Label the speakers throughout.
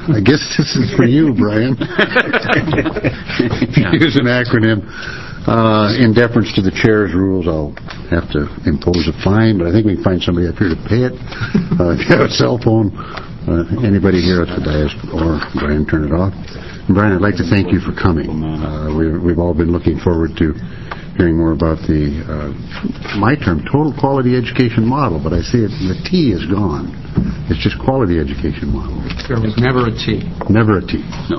Speaker 1: I guess this is for you, Brian. Use an acronym. In deference to the chair's rules, I'll have to impose a fine, but I think we can find somebody up here to pay it. If you have a cell phone, anybody here at the dais, or Brian, turn it off. And Brian, I'd like to thank you for coming. We've all been looking forward to hearing more about the, my term, total quality education model, but I see it, the T is gone. It's just quality education model.
Speaker 2: There was never a T.
Speaker 1: Never a T.
Speaker 2: No.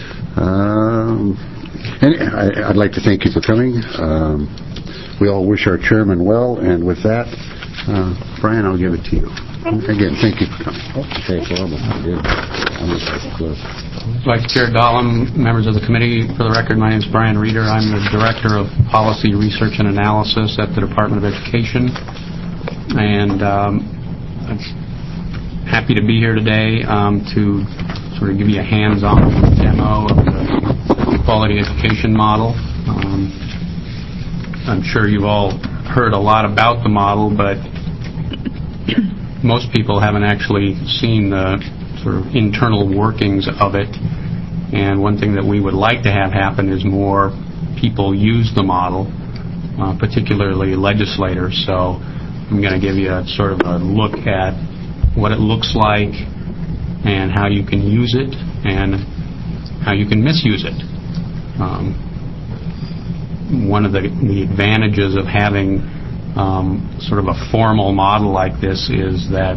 Speaker 1: And I'd like to thank you for coming. We all wish our chairman well, and with that, Brian, I'll give it to you. Again, thank you for coming.
Speaker 3: Okay, horrible.
Speaker 2: Vice Chair Dahlem, members of the committee, for the record, my name is Brian Reeder. I'm the Director of Policy Research and Analysis at the Department of Education. And I'm happy to be here today to sort of give you a hands-on demo of the quality education model. I'm sure you've all heard a lot about the model, but most people haven't actually seen the sort of internal workings of it. And one thing that we would like to have happen is more people use the model, particularly legislators. So I'm going to give you a sort of a look at what it looks like and how you can use it and how you can misuse it. One of the advantages of having sort of a formal model like this is that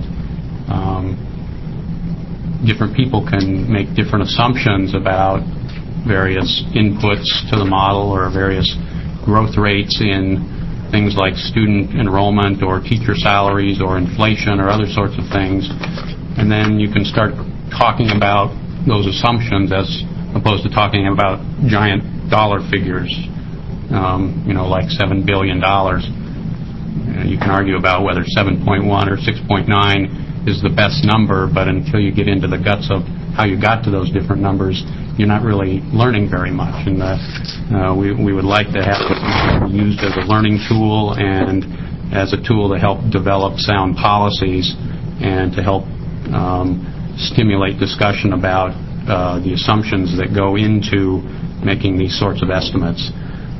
Speaker 2: different people can make different assumptions about various inputs to the model or various growth rates in things like student enrollment or teacher salaries or inflation or other sorts of things. And then you can start talking about those assumptions as opposed to talking about giant dollar figures, like $7 billion. You can argue about whether 7.1 or 6.9 is the best number, but until you get into the guts of how you got to those different numbers, you're not really learning very much. And we would like to have it used as a learning tool and as a tool to help develop sound policies and to help stimulate discussion about the assumptions that go into making these sorts of estimates.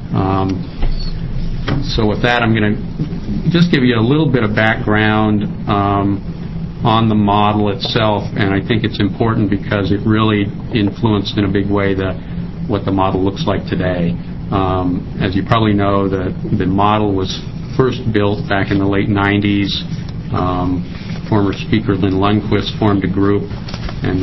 Speaker 2: So with that, I'm going to just give you a little bit of background on the model itself, and I think it's important because it really influenced in a big way what the model looks like today. As you probably know, the model was first built back in the late 90s. Former Speaker Lynn Lundquist formed a group, and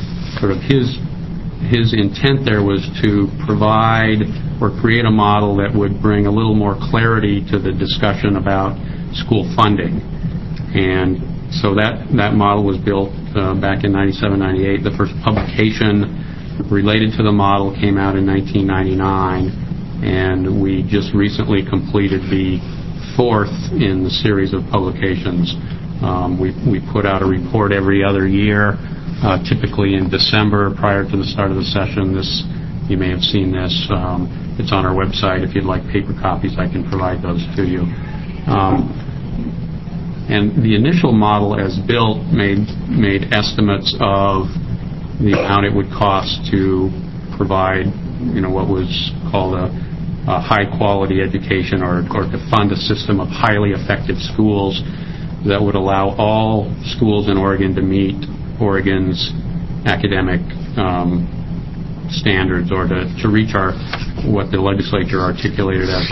Speaker 2: his intent there was to provide or create a model that would bring a little more clarity to the discussion about school funding. And so that model was built back in 97, 98. The first publication related to the model came out in 1999, and we just recently completed the fourth in the series of publications. We put out a report every other year, typically in December prior to the start of the session. You may have seen this. It's on our website. If you'd like paper copies, I can provide those to you. And the initial model as built made estimates of the amount it would cost to provide, what was called a high-quality education or to fund a system of highly effective schools that would allow all schools in Oregon to meet Oregon's academic standards or to reach what the legislature articulated as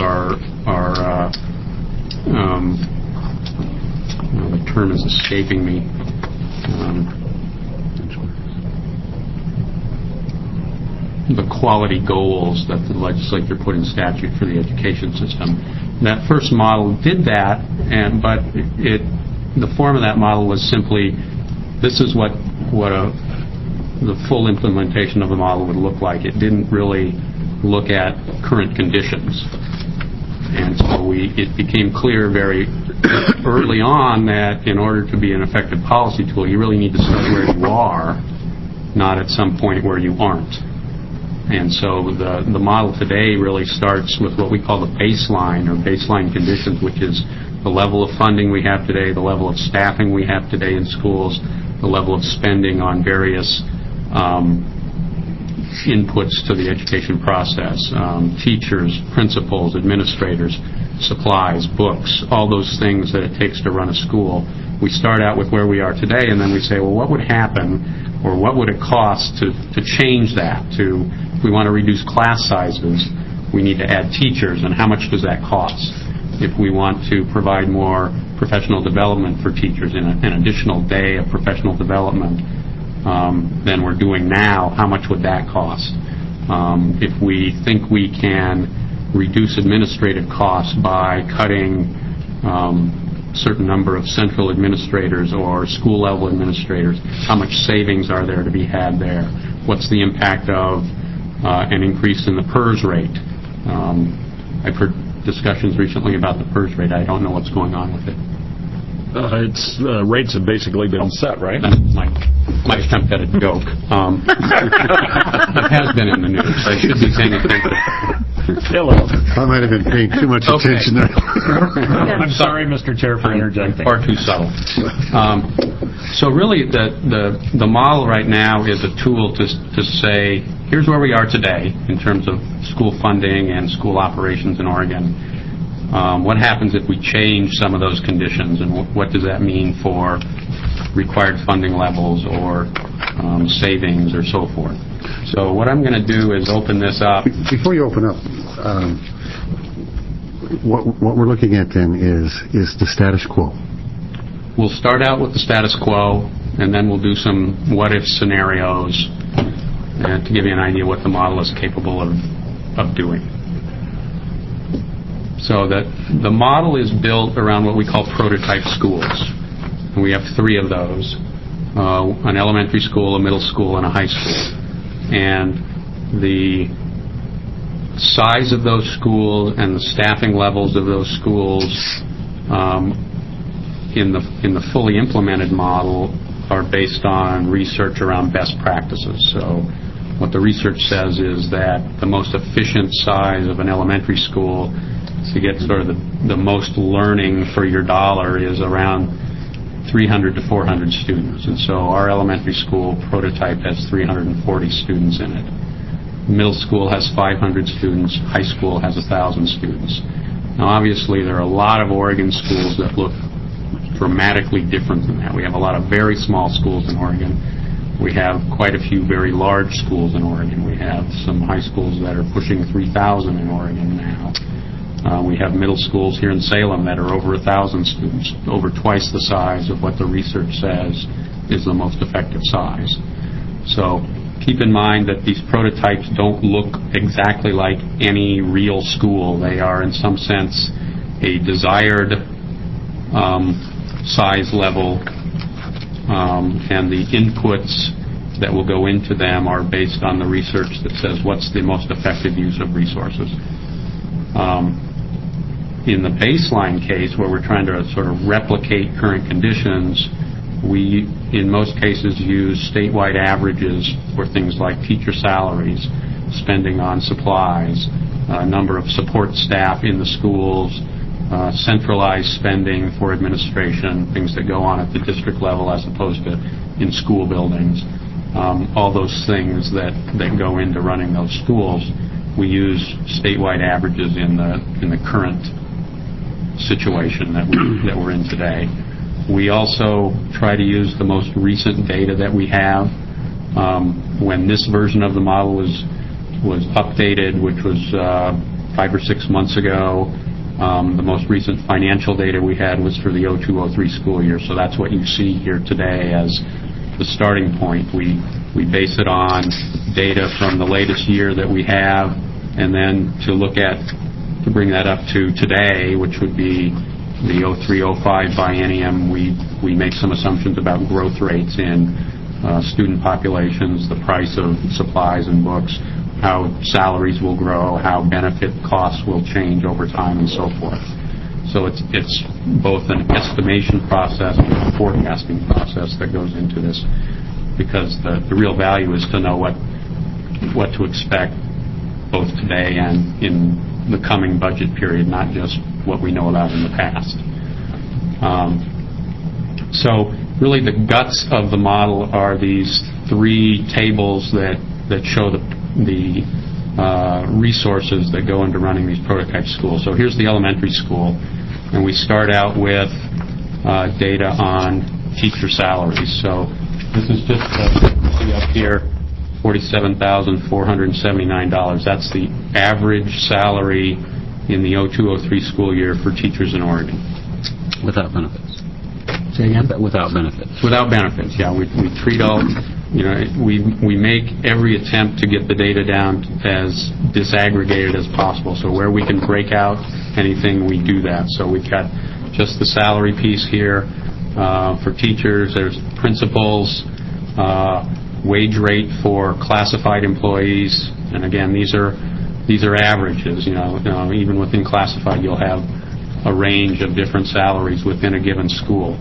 Speaker 2: the term is escaping me. The quality goals that the legislature put in statute for the education system. That first model did that, but the form of that model was simply, this is what the full implementation of the model would look like. It didn't really look at current conditions. And so it became clear very early on that in order to be an effective policy tool, you really need to start where you are, not at some point where you aren't. And so the model today really starts with what we call the baseline or baseline conditions, which is the level of funding we have today, the level of staffing we have today in schools, the level of spending on various inputs to the education process, teachers, principals, administrators, supplies, books, all those things that it takes to run a school. We start out with where we are today, and then we say, well, what would happen, or what would it cost to change that? If we want to reduce class sizes, we need to add teachers, and how much does that cost? If we want to provide more professional development for teachers, an additional day of professional development than we're doing now, how much would that cost? If we think we can reduce administrative costs by cutting certain number of central administrators or school-level administrators, how much savings are there to be had there? What's the impact of an increase in the PERS rate? I've heard discussions recently about the PERS rate. I don't know what's going on with it.
Speaker 3: Rates have basically been set, right?
Speaker 2: That's my attempt at a joke. It has been in the news. I should be paying attention.
Speaker 3: Hello.
Speaker 1: I might have been paying too much attention there.
Speaker 3: I'm sorry, Mr. Chair, for interjecting.
Speaker 2: Far too subtle. So really, the model right now is a tool to say, here's where we are today in terms of school funding and school operations in Oregon. What happens if we change some of those conditions, and what does that mean for required funding levels or savings or so forth? So what I'm going to do is open this up.
Speaker 1: Before you open up, what we're looking at then is the status quo.
Speaker 2: We'll start out with the status quo, and then we'll do some what-if scenarios to give you an idea what the model is capable of doing. So that the model is built around what we call prototype schools. And we have 3 of those, an elementary school, a middle school, and a high school. And the size of those schools and the staffing levels of those schools in the fully implemented model are based on research around best practices. So what the research says is that the most efficient size of an elementary school to get sort of the most learning for your dollar is around 300 to 400 students. And so our elementary school prototype has 340 students in it. Middle school has 500 students. High school has 1,000 students. Now, obviously, there are a lot of Oregon schools that look dramatically different than that. We have a lot of very small schools in Oregon. We have quite a few very large schools in Oregon. We have some high schools that are pushing 3,000 in Oregon now. We have middle schools here in Salem that are over 1,000 students, over twice the size of what the research says is the most effective size. So keep in mind that these prototypes don't look exactly like any real school. They are, in some sense, a desired size level, and the inputs that will go into them are based on the research that says what's the most effective use of resources. In the baseline case, where we're trying to sort of replicate current conditions, we, in most cases, use statewide averages for things like teacher salaries, spending on supplies, number of support staff in the schools, centralized spending for administration, things that go on at the district level as opposed to in school buildings. All those things that go into running those schools, we use statewide averages in the current situation that we're in today. We also try to use the most recent data that we have. When this version of the model was updated, which was 5 or 6 months ago, the most recent financial data we had was for the 02-03 school year. So that's what you see here today as the starting point. We base it on data from the latest year that we have, and then to bring that up to today, which would be the 03-05 biennium, we make some assumptions about growth rates in student populations, the price of supplies and books, how salaries will grow, how benefit costs will change over time, and so forth. So it's both an estimation process and a forecasting process that goes into this, because the real value is to know what to expect both today and in the coming budget period, not just what we know about in the past. So really the guts of the model are these 3 tables that show the resources that go into running these prototype schools. So here's the elementary school, and we start out with data on teacher salaries. So this is just see up here, $47,479. That's the average salary in the 0203 school year for teachers in Oregon.
Speaker 1: Without benefits.
Speaker 2: Say again?
Speaker 1: Without benefits.
Speaker 2: Without benefits, yeah. We treat all, we make every attempt to get the data down as disaggregated as possible. So where we can break out anything, we do that. So we've got just the salary piece here for teachers. There's principals, wage rate for classified employees, and again, these are averages. Even within classified, you'll have a range of different salaries within a given school.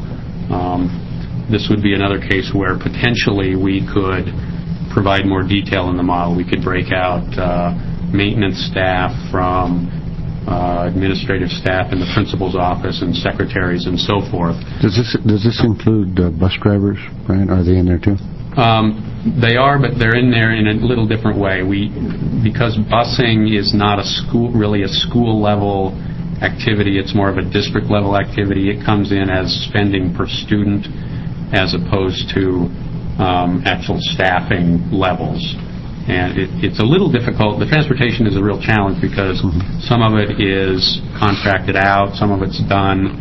Speaker 2: This would be another case where potentially we could provide more detail in the model. We could break out maintenance staff from administrative staff in the principal's office and secretaries and so forth.
Speaker 1: Does this include bus drivers, Brian? Are they in there too?
Speaker 2: They are, but they're in there in a little different way. Because busing is not really a school level activity, it's more of a district level activity. It comes in as spending per student as opposed to actual staffing levels. And it's a little difficult. The transportation is a real challenge because some of it is contracted out, some of it's done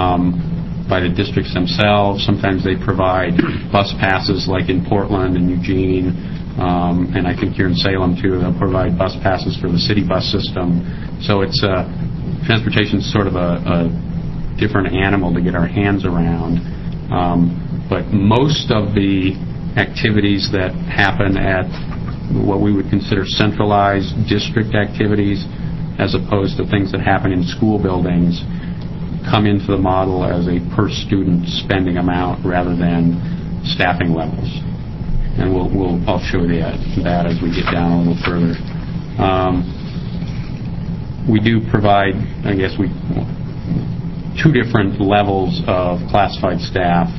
Speaker 2: by the districts themselves. Sometimes they provide bus passes, like in Portland and Eugene, and I think here in Salem too, they'll provide bus passes for the city bus system. So it's transportation is sort of a different animal to get our hands around. But most of the activities that happen at what we would consider centralized district activities, as opposed to things that happen in school buildings, come into the model as a per student spending amount rather than staffing levels. And I'll show you that as we get down a little further. We do provide, I guess, 2 different levels of classified staff.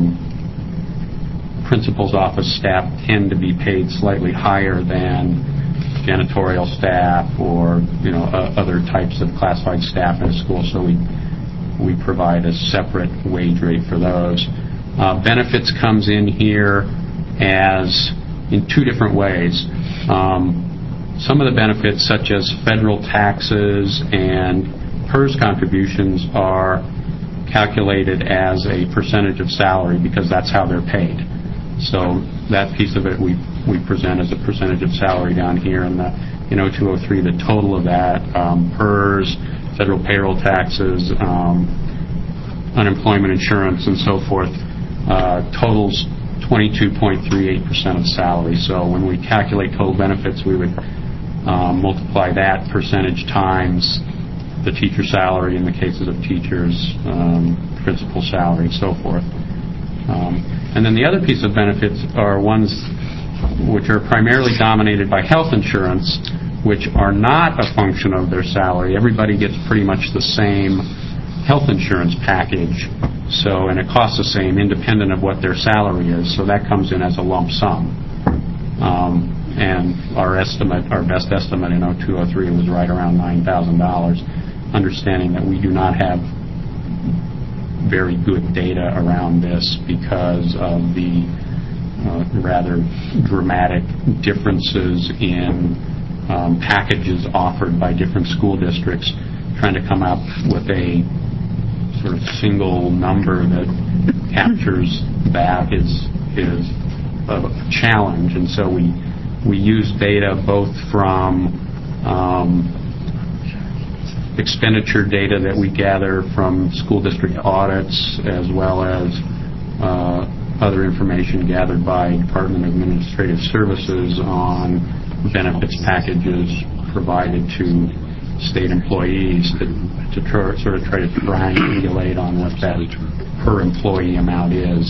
Speaker 2: Principal's office staff tend to be paid slightly higher than janitorial staff or other types of classified staff in a school. So we provide a separate wage rate for those. Benefits comes in here as in 2 different ways. Some of the benefits, such as federal taxes and PERS contributions, are calculated as a percentage of salary because that's how they're paid. So that piece of it we present as a percentage of salary down here. And in 0203, the total of that, PERS, federal payroll taxes, unemployment insurance, and so forth, totals 22.38% of salary. So when we calculate total benefits, we would multiply that percentage times the teacher salary in the cases of teachers, principal salary, and so forth. And then the other piece of benefits are ones which are primarily dominated by health insurance, which are not a function of their salary. Everybody gets pretty much the same health insurance package, and it costs the same independent of what their salary is. So that comes in as a lump sum. And our best estimate in 0203 was right around $9,000, understanding that we do not have very good data around this because of the rather dramatic differences in packages offered by different school districts. Trying to come up with a sort of single number that captures that is a challenge, and so we use data both from expenditure data that we gather from school district audits, as well as other information gathered by Department of Administrative Services on benefits packages provided to state employees to sort of try to triangulate on what that per employee amount is.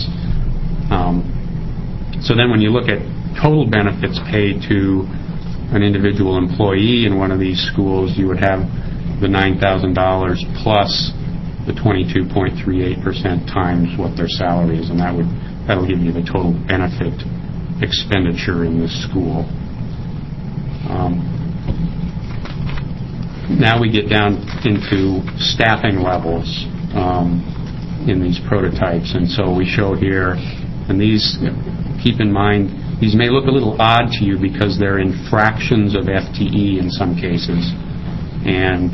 Speaker 2: So then when you look at total benefits paid to an individual employee in one of these schools, you would have the $9,000 plus the 22.38% times what their salary is, and that'll give you the total benefit expenditure in this school. Now we get down into staffing levels in these prototypes, and so we show here, and these, keep in mind, these may look a little odd to you because they're in fractions of FTE in some cases, and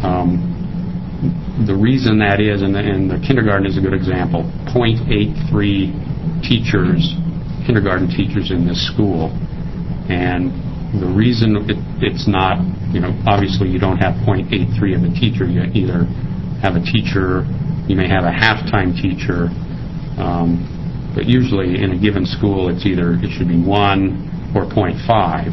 Speaker 2: the reason that is, and the kindergarten is a good example, 0.83 teachers, kindergarten teachers in this school, and the reason it's not, obviously you don't have 0.83 of a teacher. You either have a teacher, you may have a half-time teacher, but usually in a given school it should be 1 or 0.5.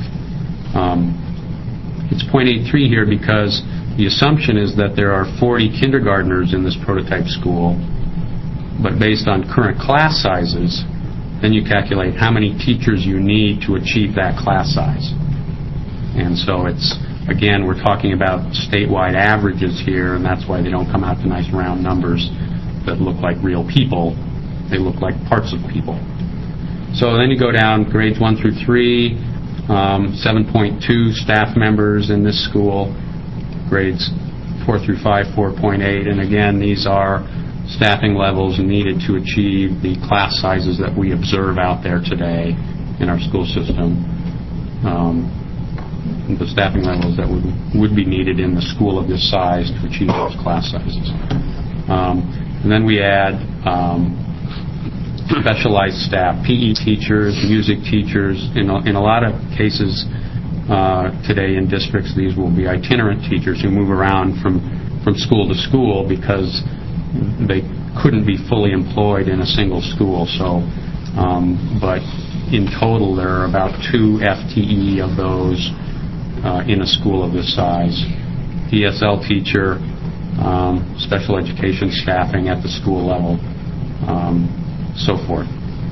Speaker 2: It's 0.83 here because the assumption is that there are 40 kindergartners in this prototype school, but based on current class sizes, then you calculate how many teachers you need to achieve that class size. And so again, we're talking about statewide averages here, and that's why they don't come out to nice round numbers that look like real people. They look like parts of people. So then you go down grades 1 through 3, 7.2 staff members in this school, grades 4 through 5, 4.8, and again, these are staffing levels needed to achieve the class sizes that we observe out there today in our school system. The staffing levels that would be needed in the school of this size to achieve those class sizes. And then we add specialized staff, PE teachers, music teachers. In a lot of cases today in districts, these will be itinerant teachers who move around from school to school because they couldn't be fully employed in a single school. So, but in total, there are about 2 FTE of those in a school of this size. ESL teacher, special education staffing at the school level, so forth.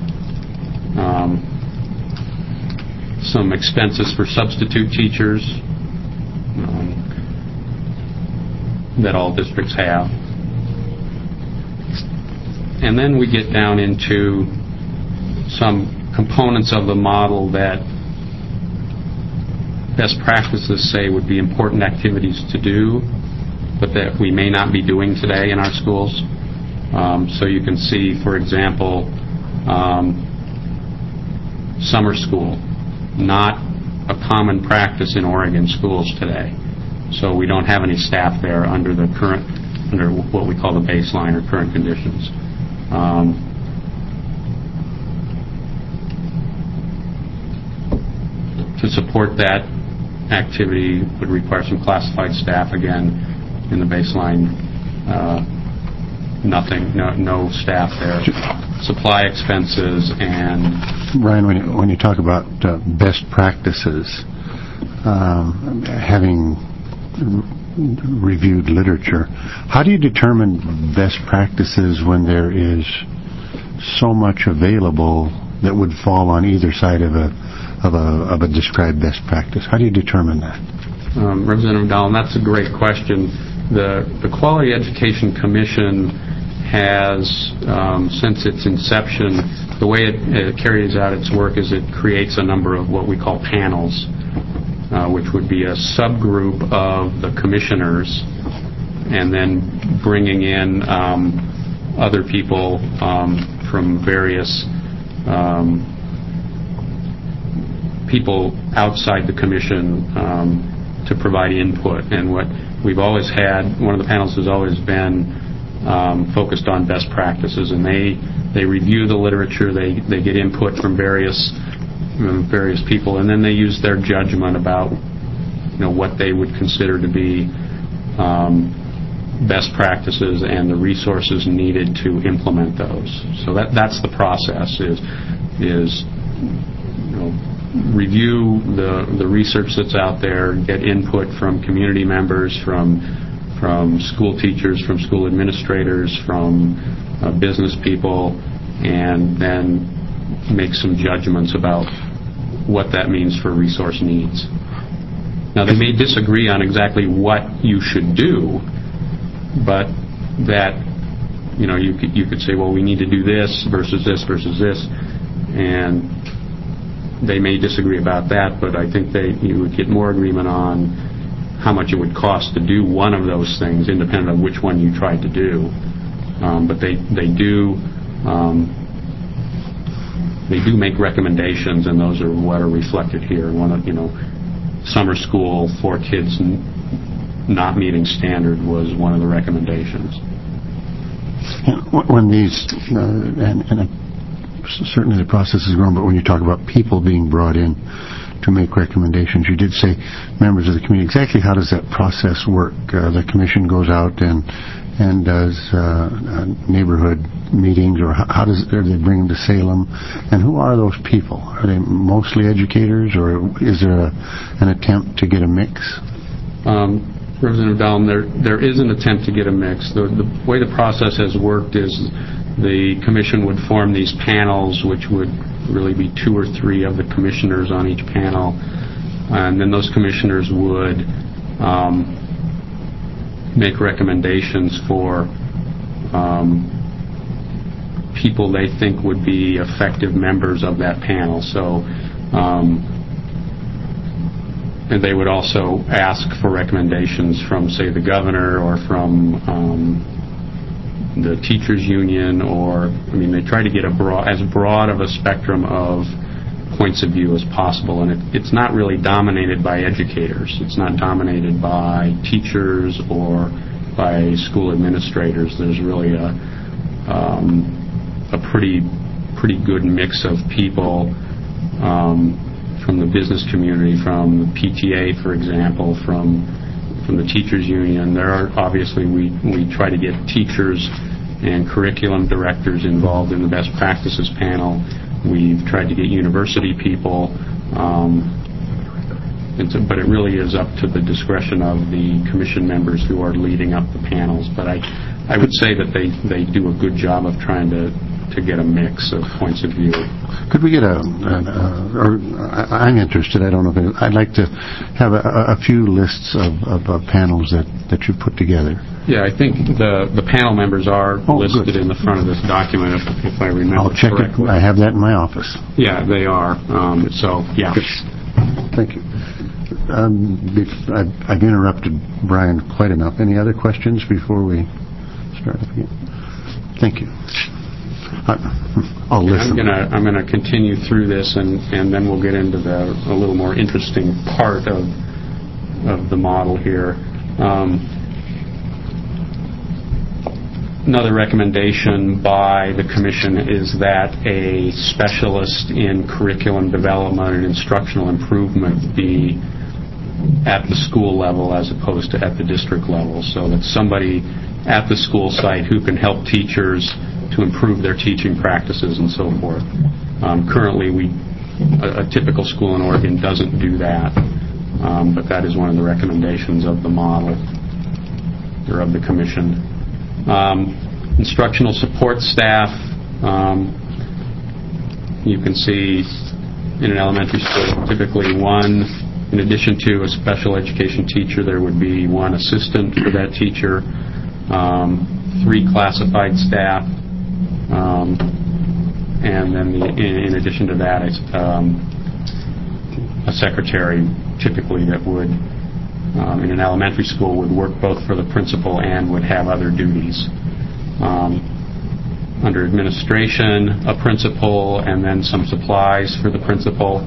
Speaker 2: Some expenses for substitute teachers that all districts have. And then we get down into some components of the model that best practices say would be important activities to do, but that we may not be doing today in our schools. So you can see, for example, summer school, not a common practice in Oregon schools today. So we don't have any staff there under what we call the baseline or current conditions. To support that activity would require some classified staff again in the baseline. Nothing, no staff there. Supply expenses and...
Speaker 1: Brian, when you talk about best practices, having reviewed literature, how do you determine best practices when there is so much available that would fall on either side of a described best practice? How do you determine that?
Speaker 2: Representative Dowell, that's a great question. The Quality Education Commission has, since its inception, the way it carries out its work is it creates a number of what we call panels, which would be a subgroup of the commissioners, and then bringing in other people from various people outside the commission to provide input. And what we've always had, one of the panels has always been focused on best practices, and they review the literature, they get input from various people, and then they use their judgment about what they would consider to be best practices and the resources needed to implement those. So that's the process, is review the research that's out there, get input from community members, from school teachers, from school administrators, from business people, and then make some judgments about what that means for resource needs. Now, they may disagree on exactly what you should do, but that, you could say, well, we need to do this versus this versus this, and they may disagree about that, but I think you would get more agreement on how much it would cost to do one of those things, independent of which one you tried to do. But they do make recommendations, and those are what are reflected here. One of summer school for kids not meeting standard was one of the recommendations.
Speaker 1: When these certainly the process is growing, but when you talk about people being brought in to make recommendations, you did say members of the community. Exactly how does that process work? The commission goes out and does neighborhood meetings, or how do they bring them to Salem? And who are those people? Are they mostly educators, or is there an attempt to get a mix?
Speaker 2: Representative Dallin, there is an attempt to get a mix. The way the process has worked is the commission would form these panels, which would really be 2 or 3 of the commissioners on each panel, and then those commissioners would make recommendations for people they think would be effective members of that panel. So, and they would also ask for recommendations from, say, the governor or from the teachers union, they try to get as broad of a spectrum of points of view as possible. And it's not really dominated by educators. It's not dominated by teachers or by school administrators. There's really a pretty good mix of people from the business community, from the PTA, for example, from the teachers union. There are obviously we try to get teachers and curriculum directors involved in the best practices panel. We've tried to get university people, but it really is up to the discretion of the commission members who are leading up the panels. But I would say that they do a good job of trying to get a mix of points of view.
Speaker 1: Could we get I'm interested, I don't know if I'd like to have a few lists of panels that you put together.
Speaker 2: Yeah, I think the panel members are listed
Speaker 1: good.
Speaker 2: In the front of this document, if I remember
Speaker 1: I'll check
Speaker 2: correctly.
Speaker 1: it. I have that in my office.
Speaker 2: Yeah, they are. So, yeah.
Speaker 1: Good. Thank you. I've interrupted Brian quite enough. Any other questions before we start up again? Thank you. I'll listen.
Speaker 2: I'm gonna continue through this, and then we'll get into a little more interesting part of the model here. Another recommendation by the commission is that a specialist in curriculum development and instructional improvement be at the school level as opposed to at the district level, so that somebody at the school site who can help teachers to improve their teaching practices and so forth. Currently, a typical school in Oregon doesn't do that, but that is one of the recommendations of the model, or of the commission. Instructional support staff, you can see in an elementary school, typically one, in addition to a special education teacher, there would be one assistant for that teacher, 3 classified staff, and then in addition to that, a secretary typically that would, in an elementary school, would work both for the principal and would have other duties. Under administration, a principal, and then some supplies for the principal.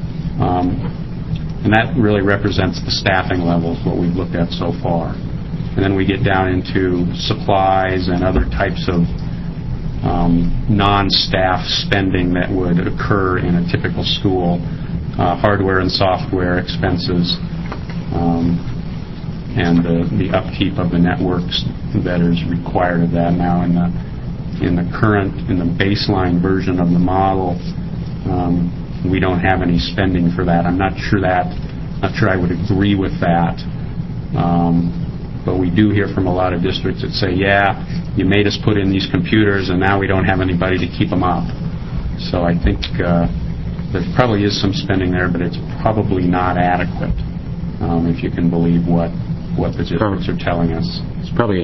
Speaker 2: And that really represents the staffing levels, what we've looked at so far. And then we get down into supplies and other types of non-staff spending that would occur in a typical school, hardware and software expenses, and the upkeep of the networks that is required of that. Now, in the baseline version of the model, we don't have any spending for that. I'm not sure I would agree with that. But we do hear from a lot of districts that say, yeah, you made us put in these computers and now we don't have anybody to keep them up. So I think there probably is some spending there, but it's probably not adequate, if you can believe what the districts are telling us.
Speaker 4: It's probably,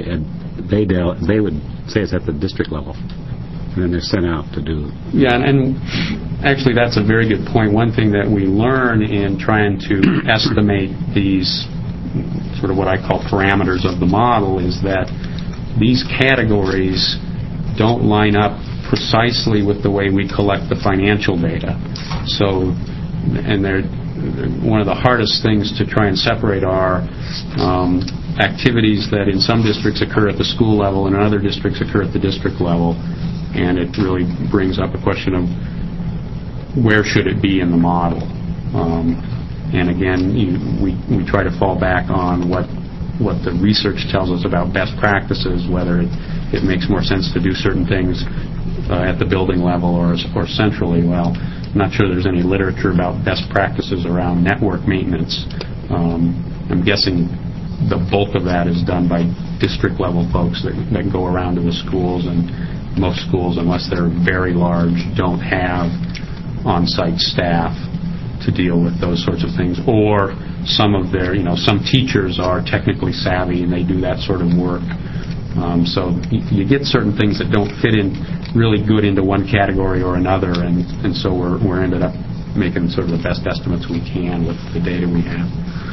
Speaker 4: they would say it's at the district level, and then they're sent out to do.
Speaker 2: Yeah, and Actually, that's a very good point. One thing that we learn in trying to estimate these sort of what I call parameters of the model is that these categories don't line up precisely with the way we collect the financial data. So, and one of the hardest things to try and separate are activities that in some districts occur at the school level and in other districts occur at the district level. And it really brings up a question of where should it be in the model. And again, we try to fall back on what the research tells us about best practices, whether it makes more sense to do certain things at the building level or centrally. Well, I'm not sure there's any literature about best practices around network maintenance. I'm guessing the bulk of that is done by district level folks that go around to the schools, and most schools, unless they're very large, don't have on-site staff to deal with those sorts of things. Or some teachers are technically savvy and they do that sort of work. So you get certain things that don't fit in really good into one category or another, and so we're ended up making sort of the best estimates we can with the data we have.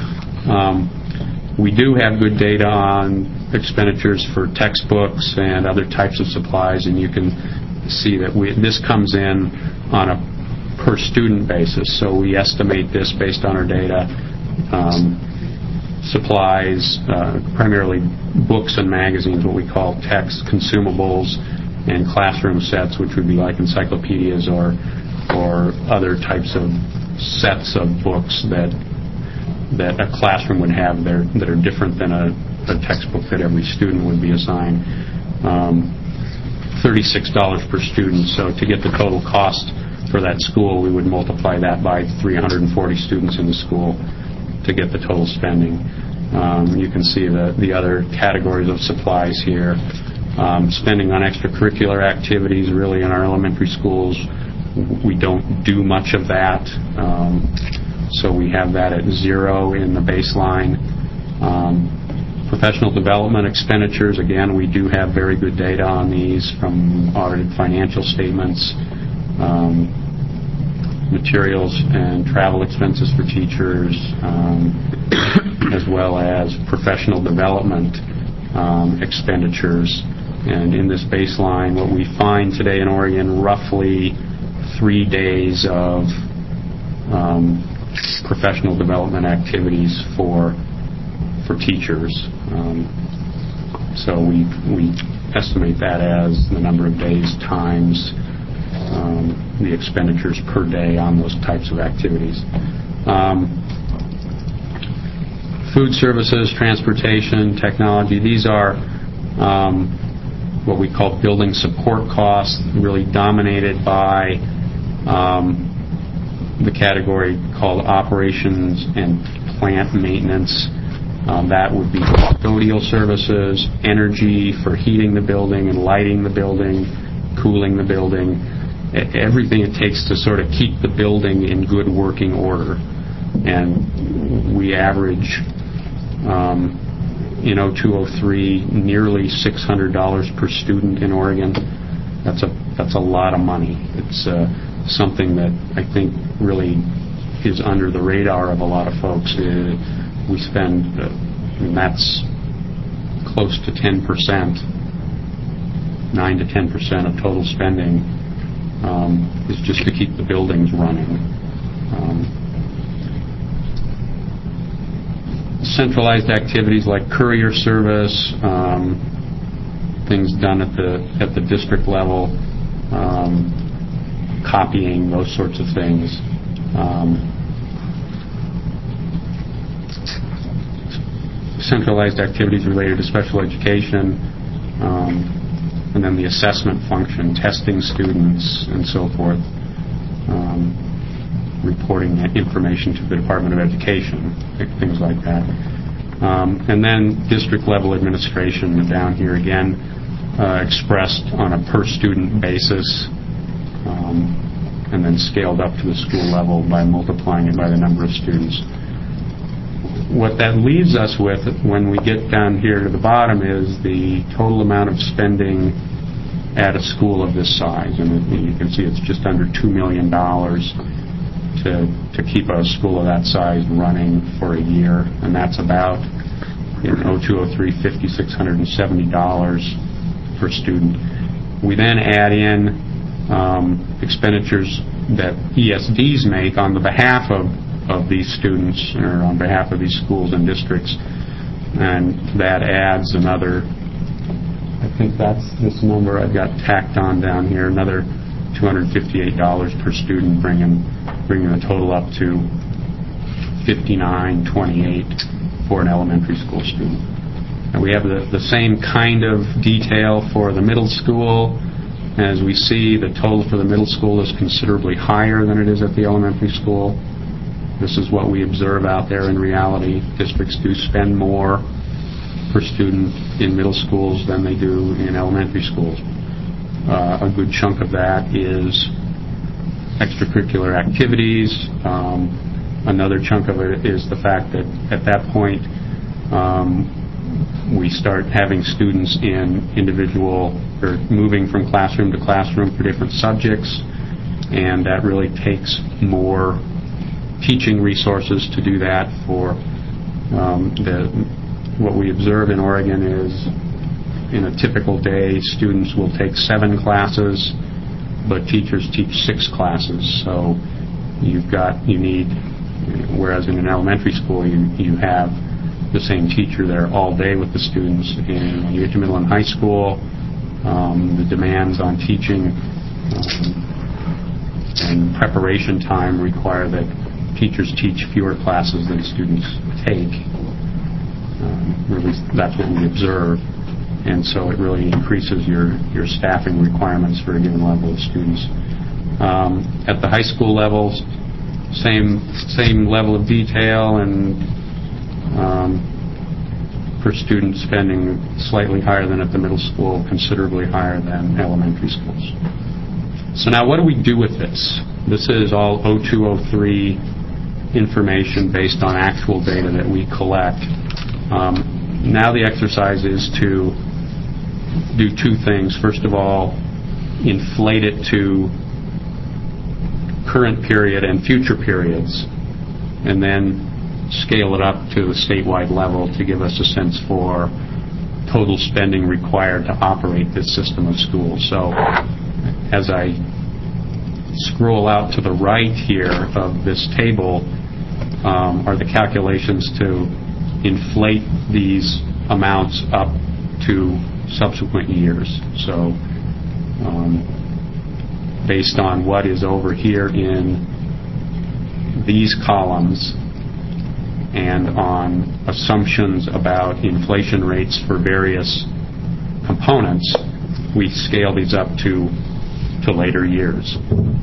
Speaker 2: We do have good data on expenditures for textbooks and other types of supplies, and you can see that this comes in on a per student basis. So we estimate this based on our data. Supplies, primarily books and magazines, what we call text, consumables, and classroom sets, which would be like encyclopedias or other types of sets of books that a classroom would have that are different than a textbook that every student would be assigned. $36 per student. So to get the total cost for that school, we would multiply that by 340 students in the school to get the total spending. You can see the other categories of supplies here. Spending on extracurricular activities, really in our elementary schools, we don't do much of that. So we have that at zero in the baseline. Professional development expenditures, again, we do have very good data on these from audited financial statements. Materials and travel expenses for teachers, as well as professional development expenditures. And in this baseline, what we find today in Oregon, roughly 3 days of professional development activities for teachers. So we estimate that as the number of days times the expenditures per day on those types of activities. Food services, transportation, technology, these are what we call building support costs, really dominated by the category called operations and plant maintenance. That would be custodial services, energy for heating the building and lighting the building, cooling the building, everything it takes to sort of keep the building in good working order. And we average in 0203 nearly $600 per student in Oregon. That's a lot of money. It's something that I think really is under the radar of a lot of folks. We spend, that's close to 10%, 9 to 10% of total spending is just to keep the buildings running. Centralized activities like courier service, things done at the district level, copying, those sorts of things. Centralized activities related to special education, and then the assessment function, testing students, and so forth, reporting that information to the Department of Education, things like that. And then district-level administration down here, again, expressed on a per-student basis, and then scaled up to the school level by multiplying it by the number of students. What that leaves us with when we get down here to the bottom is the total amount of spending at a school of this size. And you can see it's just under $2 million to keep a school of that size running for a year. And that's about, in 0203, $5,670 per student. We then add in expenditures that ESDs make on the behalf of these students, or on behalf of these schools and districts, and that adds another, I think that's this number I've got tacked on down here, another $258 per student, bringing the total up to $59.28 for an elementary school student. And we have the same kind of detail for the middle school. As we see, the total for the middle school is considerably higher than it is at the elementary school. This is what we observe out there in reality. Districts do spend more per student in middle schools than they do in elementary schools. A good chunk of that is extracurricular activities. Another chunk of it is the fact that at that point we start having students in individual, or moving from classroom to classroom for different subjects, and that really takes more teaching resources to do that. For what we observe in Oregon is, in a typical day, students will take 7 classes, but teachers teach 6 classes. So you need, whereas in an elementary school you have the same teacher there all day with the students. And when you get to middle and high school, the demands on teaching and preparation time require that teachers teach fewer classes than students take. Or at least that's what we observe. And so it really increases your staffing requirements for a given level of students. At the high school levels, same level of detail, and per student spending slightly higher than at the middle school, considerably higher than elementary schools. So now what do we do with this? This is all 0203 information based on actual data that we collect. Now the exercise is to do 2 things. First of all, inflate it to current period and future periods, and then scale it up to the statewide level to give us a sense for total spending required to operate this system of schools. So as I scroll out to the right here of this table are the calculations to inflate these amounts up to subsequent years. So based on what is over here in these columns and on assumptions about inflation rates for various components, we scale these up to later years.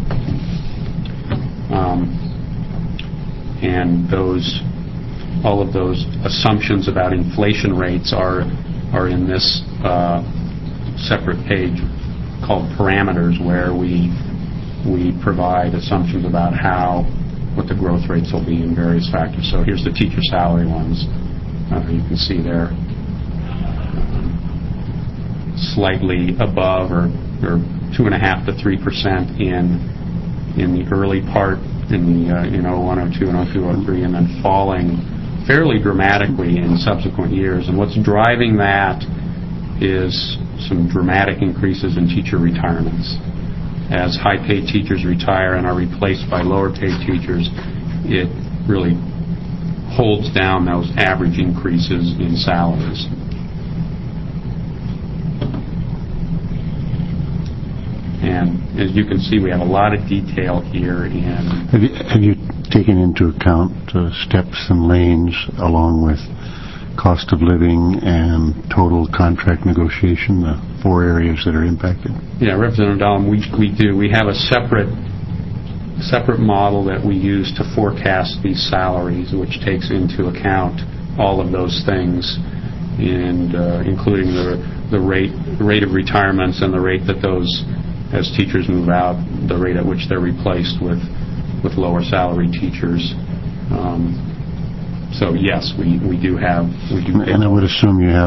Speaker 2: And all of those assumptions about inflation rates are in this separate page called parameters, where we provide assumptions about what the growth rates will be in various factors. So here's the teacher salary ones. You can see they're slightly above, or 2.5% to 3% in the early part, in the 01, 02, and 02, 03, and then falling fairly dramatically in subsequent years. And what's driving that is some dramatic increases in teacher retirements. As high-paid teachers retire and are replaced by lower-paid teachers, it really holds down those average increases in salaries. And as you can see, we have a lot of detail here in...
Speaker 1: Have you taken into account steps and lanes along with cost of living and total contract negotiation, the 4 areas that are impacted?
Speaker 2: Yeah, Representative Dahlem, we do. We have a separate model that we use to forecast these salaries, which takes into account all of those things, and including the rate of retirements and the rate that those, as teachers move out, the rate at which they're replaced with lower salary teachers. So yes, we do.
Speaker 1: And I would assume you have a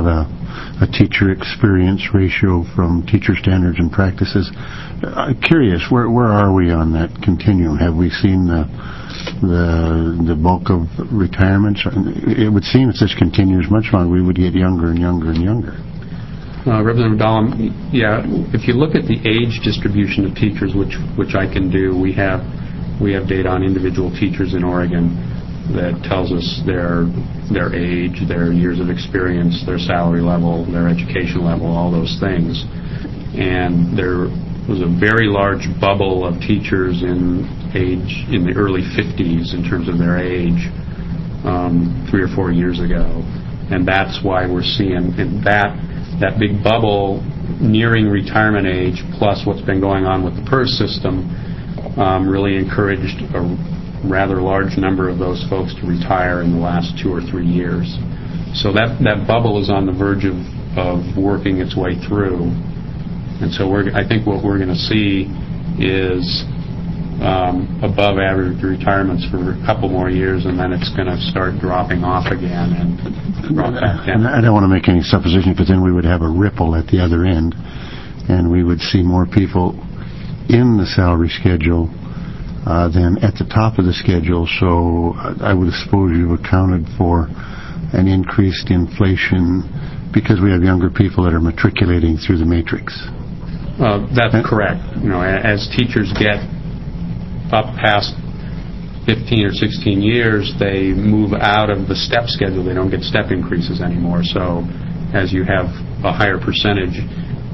Speaker 1: a teacher experience ratio from teacher standards and practices. Curious, where are we on that continuum? Have we seen the bulk of retirements? It would seem if this continues much longer, we would get younger and younger and younger.
Speaker 2: Representative Dahlem, yeah, if you look at the age distribution of teachers, which I can do, we have data on individual teachers in Oregon that tells us their age, their years of experience, their salary level, their education level, all those things. And there was a very large bubble of teachers in the early 50s in terms of their age 3 or 4 years ago. And that's why we're seeing that big bubble nearing retirement age, plus what's been going on with the PERS system, really encouraged a rather large number of those folks to retire in the last 2 or 3 years. So that bubble is on the verge of working its way through. And so I think what we're going to see is above average retirements for a couple more years, and then it's going to start dropping off again and drop back down.
Speaker 1: I don't want to make any supposition, but then we would have a ripple at the other end, and we would see more people in the salary schedule than at the top of the schedule. So I would suppose you've accounted for an increased inflation because we have younger people that are matriculating through the matrix.
Speaker 2: That's correct. As teachers get up past 15 or 16 years, they move out of the step schedule. They don't get step increases anymore. So as you have a higher percentage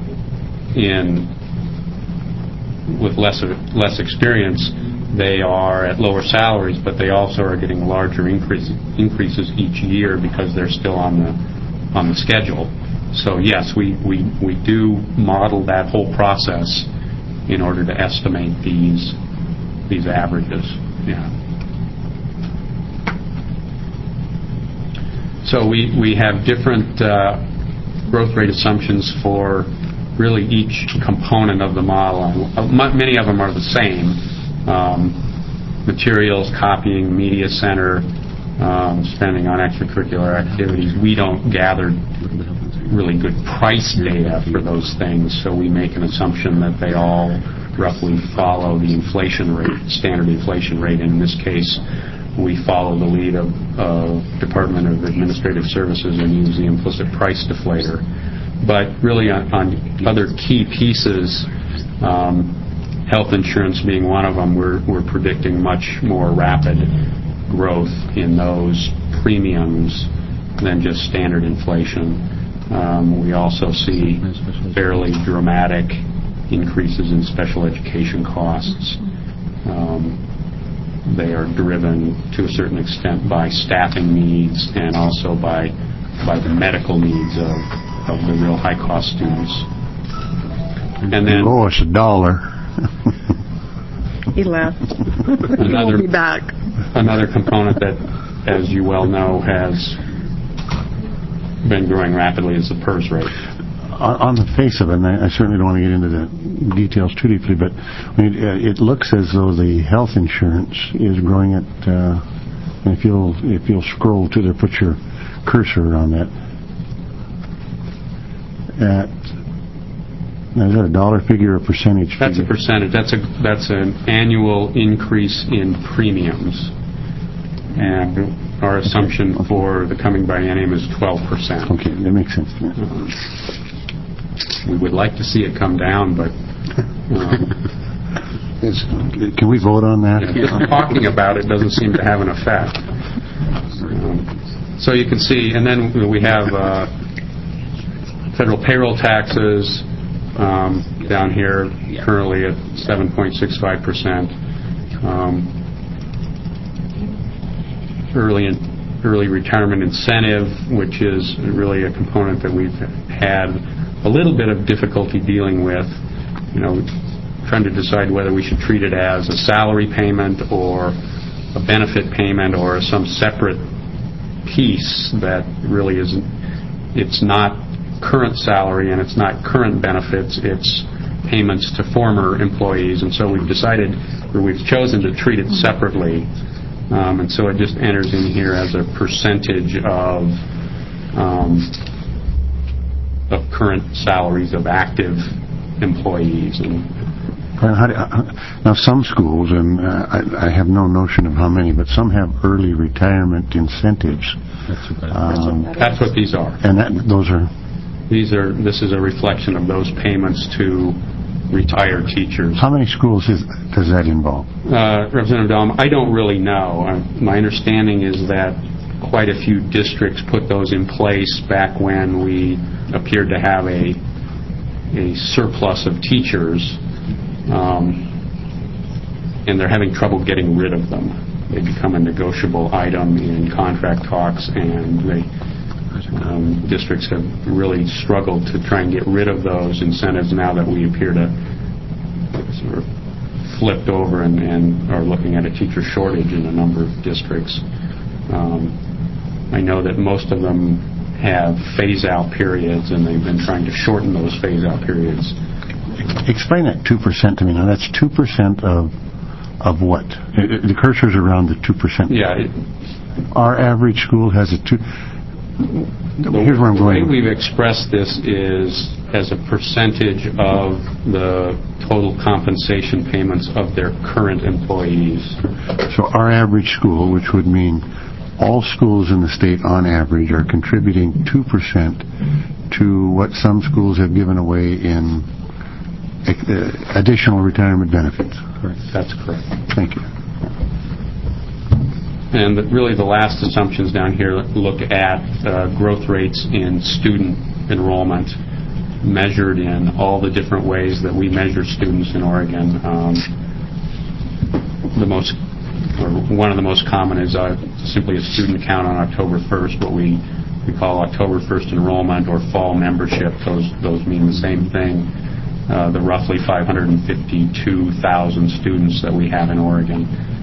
Speaker 2: with less experience, they are at lower salaries, but they also are getting larger increases each year because they're still on the schedule. So yes, we do model that whole process in order to estimate these averages. Yeah. So we have different growth rate assumptions for really each component of the model. Many of them are the same. Materials, copying, media center, spending on extracurricular activities. We don't gather really good price data for those things, so we make an assumption that they all roughly follow the inflation rate, standard inflation rate. In this case, we follow the lead of Department of Administrative Services and use the implicit price deflator. But really on other key pieces, health insurance being one of them, we're predicting much more rapid growth in those premiums than just standard inflation. We also see fairly dramatic increases in special education costs. They are driven to a certain extent by staffing needs and also by the medical needs of the real high-cost students. And then
Speaker 1: it's $1.
Speaker 4: He left. He won't be back.
Speaker 2: Another component that, as you well know, has been growing rapidly is the PERS rate.
Speaker 1: On the face of it, and I certainly don't want to get into the details too deeply, but it looks as though the health insurance is growing at, and if you'll scroll to there, put your cursor on that. Is that a dollar figure or percentage figure?
Speaker 2: That's a percentage. That's an annual increase in premiums. And our assumption for the coming biennium is 12%.
Speaker 1: Okay, that makes sense.
Speaker 2: We would like to see it come down, but...
Speaker 1: Can we vote on that?
Speaker 2: Talking about it doesn't seem to have an effect. So you can see, and then we have federal payroll taxes down here currently at 7.65%. Early retirement incentive, which is really a component that we've had a little bit of difficulty dealing with, trying to decide whether we should treat it as a salary payment or a benefit payment or some separate piece that really isn't. It's not current salary and it's not current benefits, it's payments to former employees, and so we've chosen to treat it separately. And so it just enters in here as a percentage of current salaries of active employees. And
Speaker 1: now, some schools, and I have no notion of how many, but some have early retirement incentives.
Speaker 2: That's what these are.
Speaker 1: And this is a reflection of those payments to retired teachers. How many schools does that involve?
Speaker 2: Representative Dahlem, I don't really know. My understanding is that quite a few districts put those in place back when we appeared to have a surplus of teachers, and they're having trouble getting rid of them. They become a negotiable item in contract talks, and districts have really struggled to try and get rid of those incentives now that we appear to sort of flipped over and are looking at a teacher shortage in a number of districts. I know that most of them have phase-out periods, and they've been trying to shorten those phase-out periods.
Speaker 1: Explain that 2% to me. Now, that's 2% of what? The cursor's around the 2%.
Speaker 2: Yeah.
Speaker 1: Our average school has a 2... Here's where I'm going.
Speaker 2: The way we've expressed this is as a percentage of the total compensation payments of their current employees.
Speaker 1: So our average school, which would mean all schools in the state on average, are contributing 2% to what some schools have given away in additional retirement benefits.
Speaker 2: Correct. That's correct.
Speaker 1: Thank you.
Speaker 2: And really the last assumptions down here look at growth rates in student enrollment measured in all the different ways that we measure students in Oregon. One of the most common is simply a student count on October 1st, what we call October 1st enrollment or fall membership. Those mean the same thing. The roughly 552,000 students that we have in Oregon.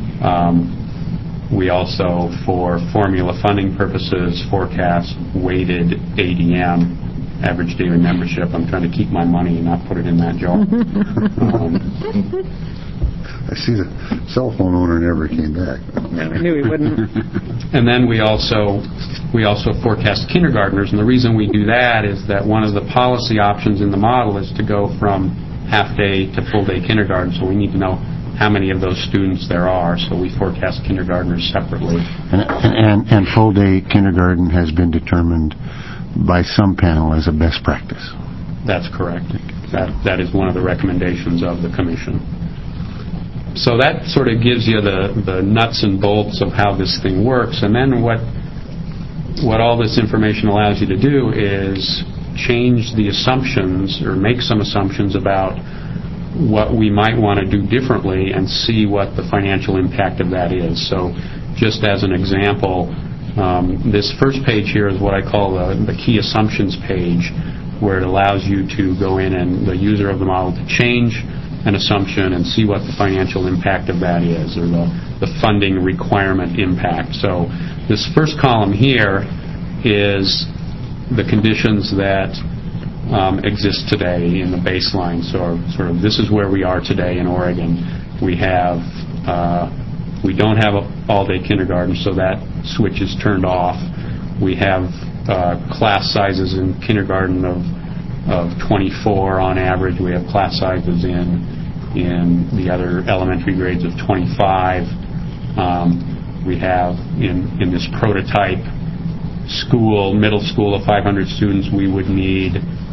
Speaker 2: We also, for formula funding purposes, forecast weighted ADM, average daily membership. I'm trying to keep my money and not put it in that jar.
Speaker 1: I see the cell phone owner never came back.
Speaker 4: No, I knew he wouldn't.
Speaker 2: And then we also forecast kindergartners, and the reason we do that is that one of the policy options in the model is to go from half-day to full-day kindergarten, so we need to know how many of those students there are, so we forecast kindergartners separately.
Speaker 1: And full-day kindergarten has been determined by some panel as a best practice.
Speaker 2: That's correct. That is one of the recommendations of the Commission. So that sort of gives you the nuts and bolts of how this thing works, and then what all this information allows you to do is change the assumptions or make some assumptions about what we might want to do differently and see what the financial impact of that is. So just as an example, this first page here is what I call the key assumptions page, where it allows you to go in and the user of the model to change an assumption and see what the financial impact of that is, or the funding requirement impact. So this first column here is the conditions that exist today in the baseline. So sort of this is where we are today in Oregon. We don't have all-day kindergarten, so that switch is turned off. We have class sizes in kindergarten of 24 on average. We have class sizes in the other elementary grades of 25. We have in this prototype middle school of 500 students, we would need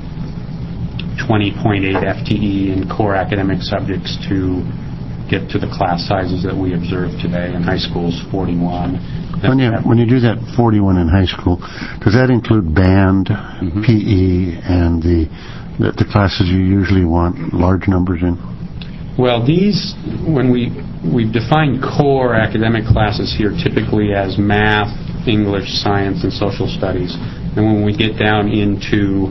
Speaker 2: 20.8 FTE in core academic subjects to get to the class sizes that we observe today. In high schools, 41.
Speaker 1: When you do that 41 in high school, does that include band, PE, and the classes you usually want large numbers in?
Speaker 2: Well, when we've defined core academic classes here typically as math, English, science, and social studies. And when we get down into,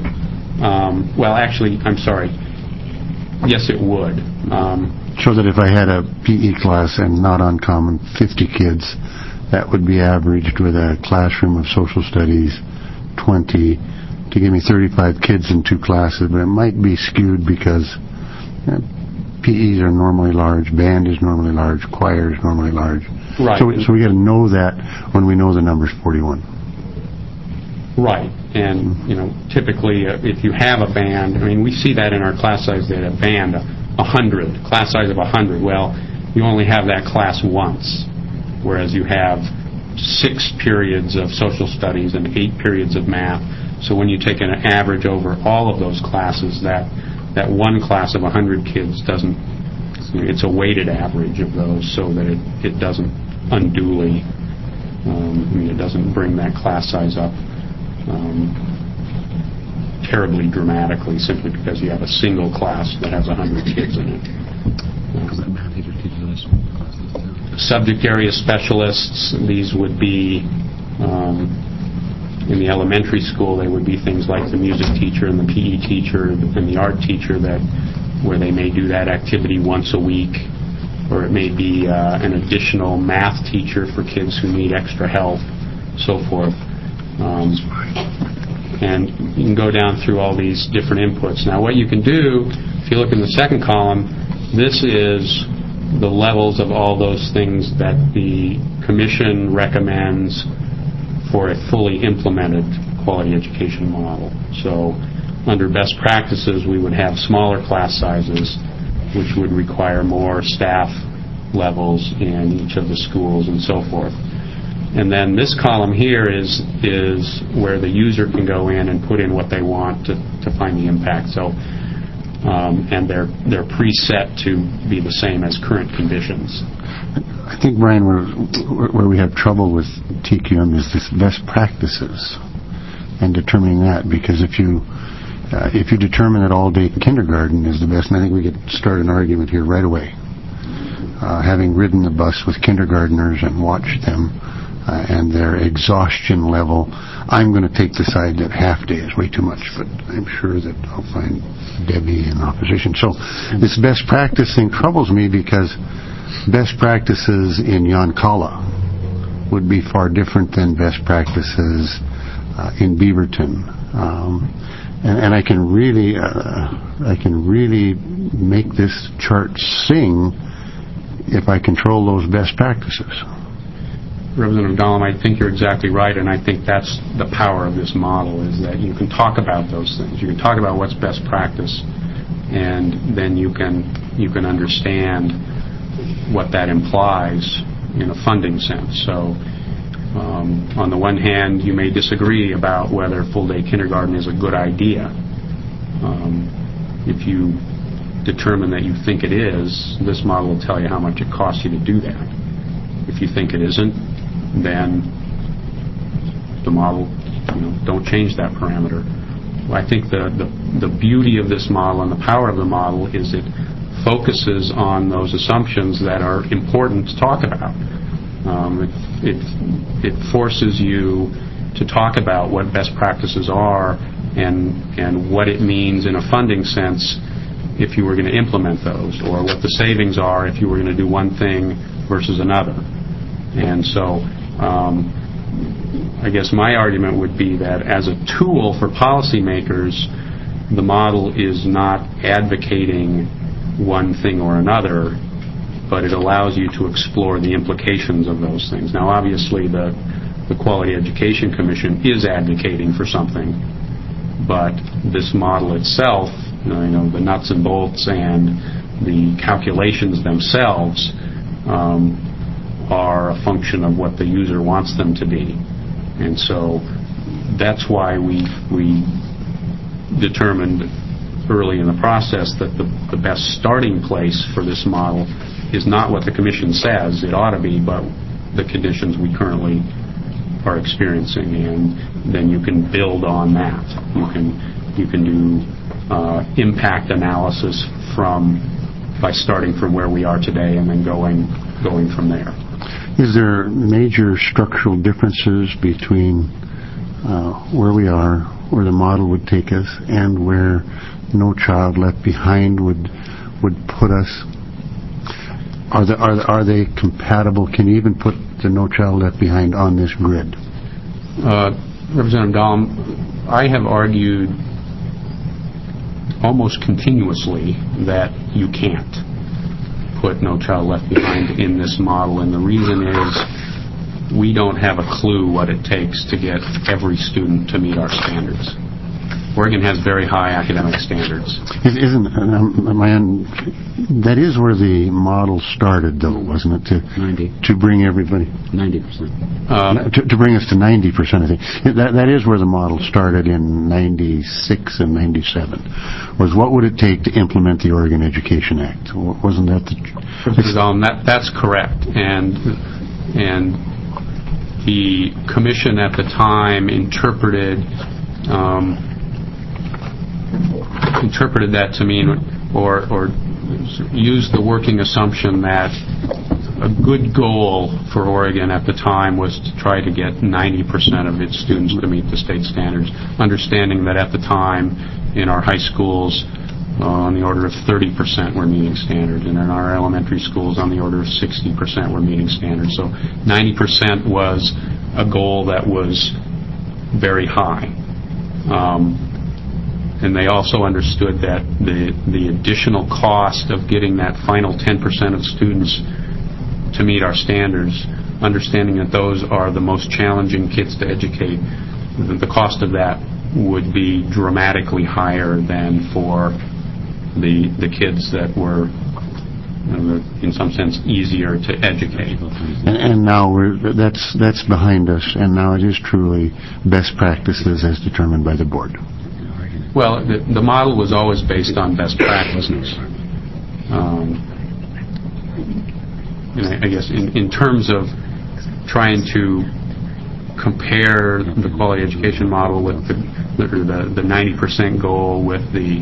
Speaker 2: yes, it would.
Speaker 1: So that if I had a PE class and not uncommon 50 kids, that would be averaged with a classroom of social studies 20 to give me 35 kids in two classes, but it might be skewed because PEs are normally large, band is normally large, choir is normally large.
Speaker 2: Right.
Speaker 1: So we got to know that when we know the number's 41.
Speaker 2: Right, and typically, if you have a band, we see that in our class size data. Band 100, class size of 100. Well, you only have that class once, whereas you have 6 periods of social studies and 8 periods of math. So when you take an average over all of those classes, that one class of 100 kids doesn't. It's a weighted average of those, so that it doesn't unduly. It doesn't bring that class size up terribly dramatically, simply because you have a single class that has 100 kids in it. Subject area specialists, these would be, in the elementary school, they would be things like the music teacher and the PE teacher and the art teacher, where they may do that activity once a week, or it may be an additional math teacher for kids who need extra help, so forth. And you can go down through all these different inputs. Now, what you can do, if you look in the second column, this is the levels of all those things that the Commission recommends for a fully implemented quality education model. So, under best practices, we would have smaller class sizes, which would require more staff levels in each of the schools and so forth. And then this column here is where the user can go in and put in what they want to find the impact. So, and they're preset to be the same as current conditions.
Speaker 1: I think, Brian, where we have trouble with TQM is this best practices and determining that, because if you determine that all-day kindergarten is the best, and I think we could start an argument here right away. Having ridden the bus with kindergartners and watched them and their exhaustion level, I'm going to take the side that half day is way too much, but I'm sure that I'll find Debbie in opposition. So this best practice thing troubles me, because best practices in Yoncalla would be far different than best practices in Beaverton. And I can really make this chart sing if I control those best practices.
Speaker 2: Representative Dahlem, I think you're exactly right, and I think that's the power of this model, is that you can talk about those things. You can talk about what's best practice, and then you can understand what that implies in a funding sense. So, on the one hand, you may disagree about whether full-day kindergarten is a good idea. If you determine that you think it is, this model will tell you how much it costs you to do that. If you think it isn't, then the model, don't change that parameter. Well, I think the beauty of this model and the power of the model is it focuses on those assumptions that are important to talk about. It forces you to talk about what best practices are and what it means in a funding sense if you were going to implement those, or what the savings are if you were going to do one thing versus another. And so I guess my argument would be that as a tool for policymakers, the model is not advocating one thing or another, but it allows you to explore the implications of those things. Now, obviously, the Quality Education Commission is advocating for something, but this model itself, the nuts and bolts and the calculations themselves are a function of what the user wants them to be. And so that's why we determined early in the process that the best starting place for this model is not what the Commission says it ought to be, but the conditions we currently are experiencing, and then you can build on that. You can do impact analysis by starting from where we are today and then going from there.
Speaker 1: Is there major structural differences between where we are, where the model would take us, and where No Child Left Behind would put us? Are they compatible? Can you even put the No Child Left Behind on this grid?
Speaker 2: Representative Dahlem, I have argued almost continuously that you can't put No Child Left Behind in this model, and the reason is we don't have a clue what it takes to get every student to meet our standards. Oregon has very high academic standards.
Speaker 1: That is where the model started, though, wasn't it?
Speaker 5: 90.
Speaker 1: To bring everybody...
Speaker 5: 90%.
Speaker 1: To bring us to 90%, I think. That is where the model started in 96 and 97, was what would it take to implement the Oregon Education Act? Wasn't that the...
Speaker 2: That's correct. And the commission at the time interpreted that to mean, or used the working assumption that a good goal for Oregon at the time was to try to get 90% of its students to meet the state standards, understanding that at the time in our high schools on the order of 30% were meeting standards, and in our elementary schools on the order of 60% were meeting standards. So 90% was a goal that was very high. And they also understood that the additional cost of getting that final 10% of students to meet our standards, understanding that those are the most challenging kids to educate, the cost of that would be dramatically higher than for the kids that were, in some sense, easier to educate.
Speaker 1: And now that's behind us, and now it is truly best practices as determined by the board.
Speaker 2: Well, the model was always based on best practices. And I guess in terms of trying to compare the quality education model with the 90% goal with the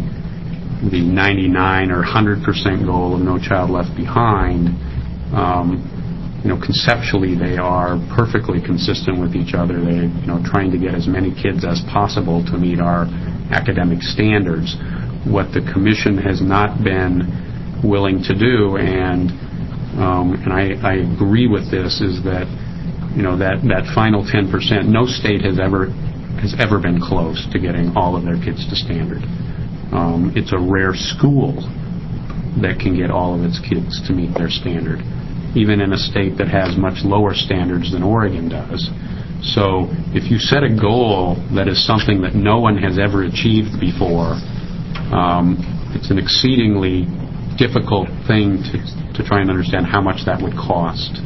Speaker 2: 99 or 100% goal of No Child Left Behind, conceptually they are perfectly consistent with each other. They're trying to get as many kids as possible to meet our academic standards. What the commission has not been willing to do, and I agree with this, is that that final 10%, no state has ever been close to getting all of their kids to standard. It's a rare school that can get all of its kids to meet their standard, even in a state that has much lower standards than Oregon does. So if you set a goal that is something that no one has ever achieved before, it's an exceedingly difficult thing to try and understand how much that would cost.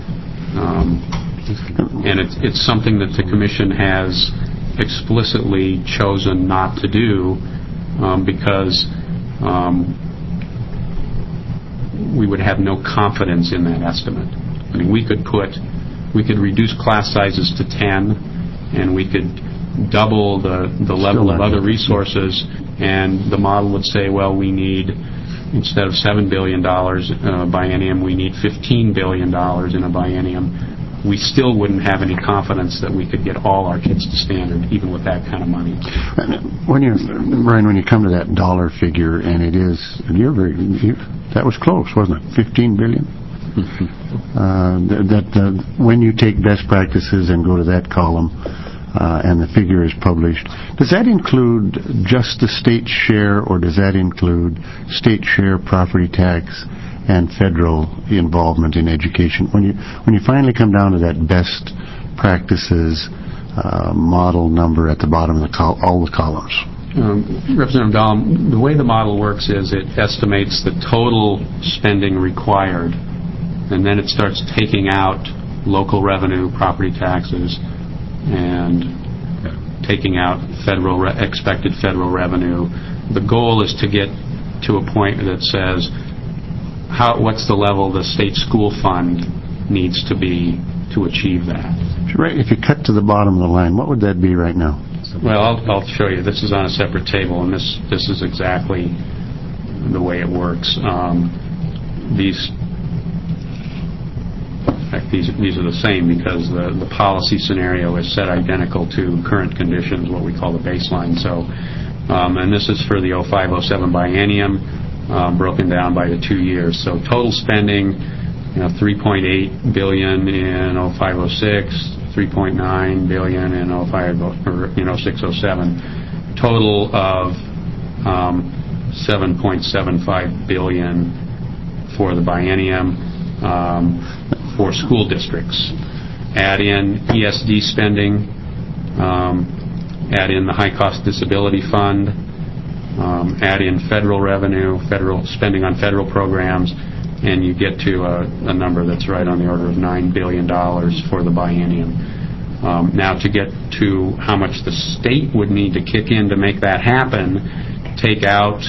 Speaker 2: And it's something that the Commission has explicitly chosen not to do because we would have no confidence in that estimate. I mean, we could reduce class sizes to 10, and we could double the level of other resources, and the model would say, well, we need, instead of $7 billion biennium, we need $15 billion in a biennium. We still wouldn't have any confidence that we could get all our kids to standard, even with that kind of money.
Speaker 1: Brian, when you come to that dollar figure, and it is, that was close, wasn't it? $15 billion? When you take best practices and go to that column, and the figure is published, does that include just the state share, or does that include state share, property tax, and federal involvement in education? When you finally come down to that best practices model number at the bottom of all the columns.
Speaker 2: Representative Dahlem, the way the model works is it estimates the total spending required, and then it starts taking out local revenue, property taxes, and taking out expected federal revenue. The goal is to get to a point that says, what's the level the state school fund needs to be to achieve that?
Speaker 1: Right. If you cut to the bottom of the line, what would that be right now?
Speaker 2: Well, I'll show you. This is on a separate table, and this is exactly the way it works. These are the same because the policy scenario is set identical to current conditions, what we call the baseline. So, and this is for the 05-07 biennium, broken down by the 2 years. So total spending, $3.8 billion in 05-06, $3.9 billion in 06-07. Total of $7.75 billion for the biennium for school districts. add in ESD spending, add in the high-cost disability fund, add in federal revenue, federal spending on federal programs, and you get to a number that's right on the order of $9 billion for the biennium. Now, to get to how much the state would need to kick in to make that happen, take out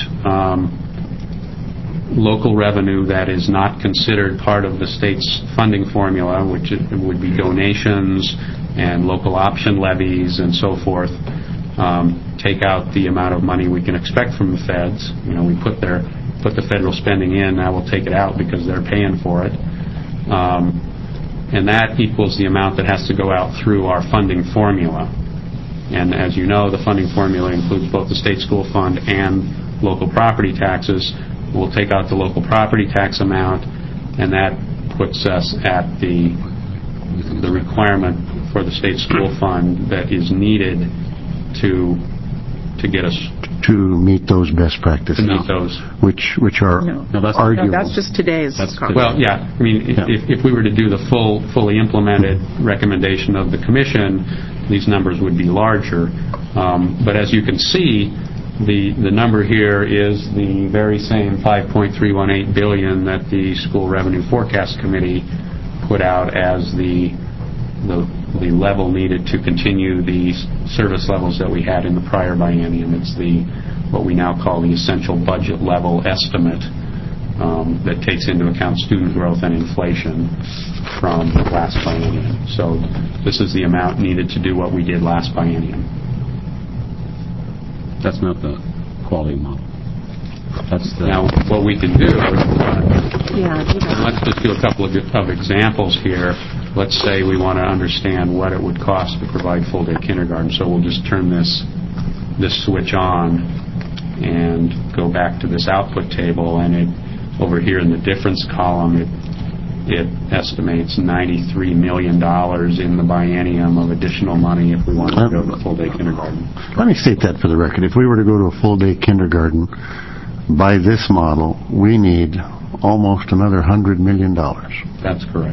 Speaker 2: local revenue that is not considered part of the state's funding formula, which would be donations and local option levies and so forth. Take out the amount of money we can expect from the feds. We put the federal spending in, now we'll take it out because they're paying for it. And that equals the amount that has to go out through our funding formula. And as you know, the funding formula includes both the state school fund and local property taxes. We'll take out the local property tax amount, and that puts us at the requirement for the state school fund that is needed to get us
Speaker 1: to meet those best practices.
Speaker 2: To meet those,
Speaker 1: which are arguable.
Speaker 4: That's just today's cost.
Speaker 2: Well, yeah. I mean, if we were to do the fully implemented recommendation of the commission, these numbers would be larger. But as you can see, the number here is the very same $5.318 billion that the School Revenue Forecast Committee put out as the level needed to continue the service levels that we had in the prior biennium. It's what we now call the essential budget level estimate that takes into account student growth and inflation from last biennium. So this is the amount needed to do what we did last biennium.
Speaker 5: That's not the quality model.
Speaker 2: Now, what we can do, let's just do a couple of examples here. Let's say we want to understand what it would cost to provide full-day kindergarten. So we'll just turn this switch on and go back to this output table, and over here in the difference column, it estimates $93 million in the biennium of additional money if we want to go to full-day kindergarten.
Speaker 1: Let me state that for the record. If we were to go to a full-day kindergarten, by this model, we need almost another $100 million.
Speaker 2: That's correct.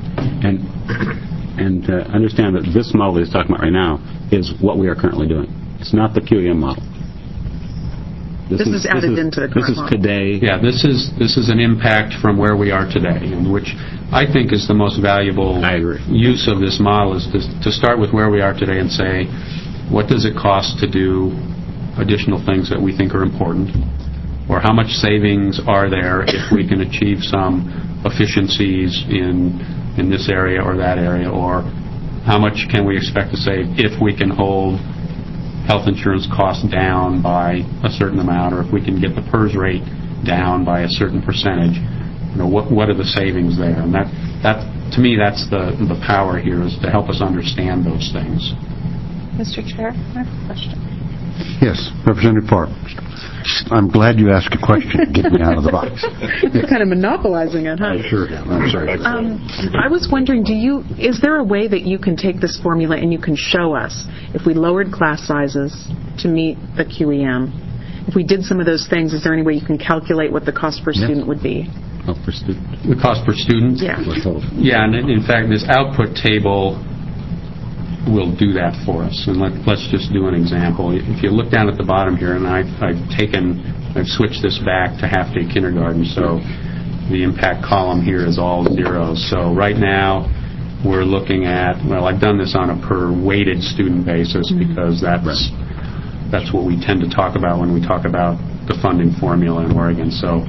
Speaker 5: And understand that this model he's talking about right now is what we are currently doing. It's not the QEM model. This is added into the current model. This is today.
Speaker 2: Yeah, this is an impact from where we are today, and which I think is the most valuable use of this model is to start with where we are today and say, what does it cost to do additional things that we think are important? Or how much savings are there if we can achieve some efficiencies in this area or that area? Or how much can we expect to save if we can hold health insurance costs down by a certain amount, or if we can get the PERS rate down by a certain percentage? What are the savings there? And that to me, that's the power here, is to help us understand those things.
Speaker 4: Mr. Chair, I have a question.
Speaker 1: Yes, Representative Park. I'm glad you asked a question. Get me out of the box.
Speaker 4: You're kind of monopolizing it, huh?
Speaker 1: I sure am. I'm sorry.
Speaker 4: I was wondering, is there a way that you can take this formula and you can show us if we lowered class sizes to meet the QEM, if we did some of those things, is there any way you can calculate what the cost per student would be?
Speaker 5: Per student.
Speaker 2: The cost per student?
Speaker 4: Yeah.
Speaker 2: Yeah, and in fact, this output table will do that for us. And let's just do an example. If you look down at the bottom here, and I've switched this back to half-day kindergarten, so the impact column here is all zeros. So right now, we're looking at, I've done this on a per weighted student basis because that's what we tend to talk about when we talk about the funding formula in Oregon. So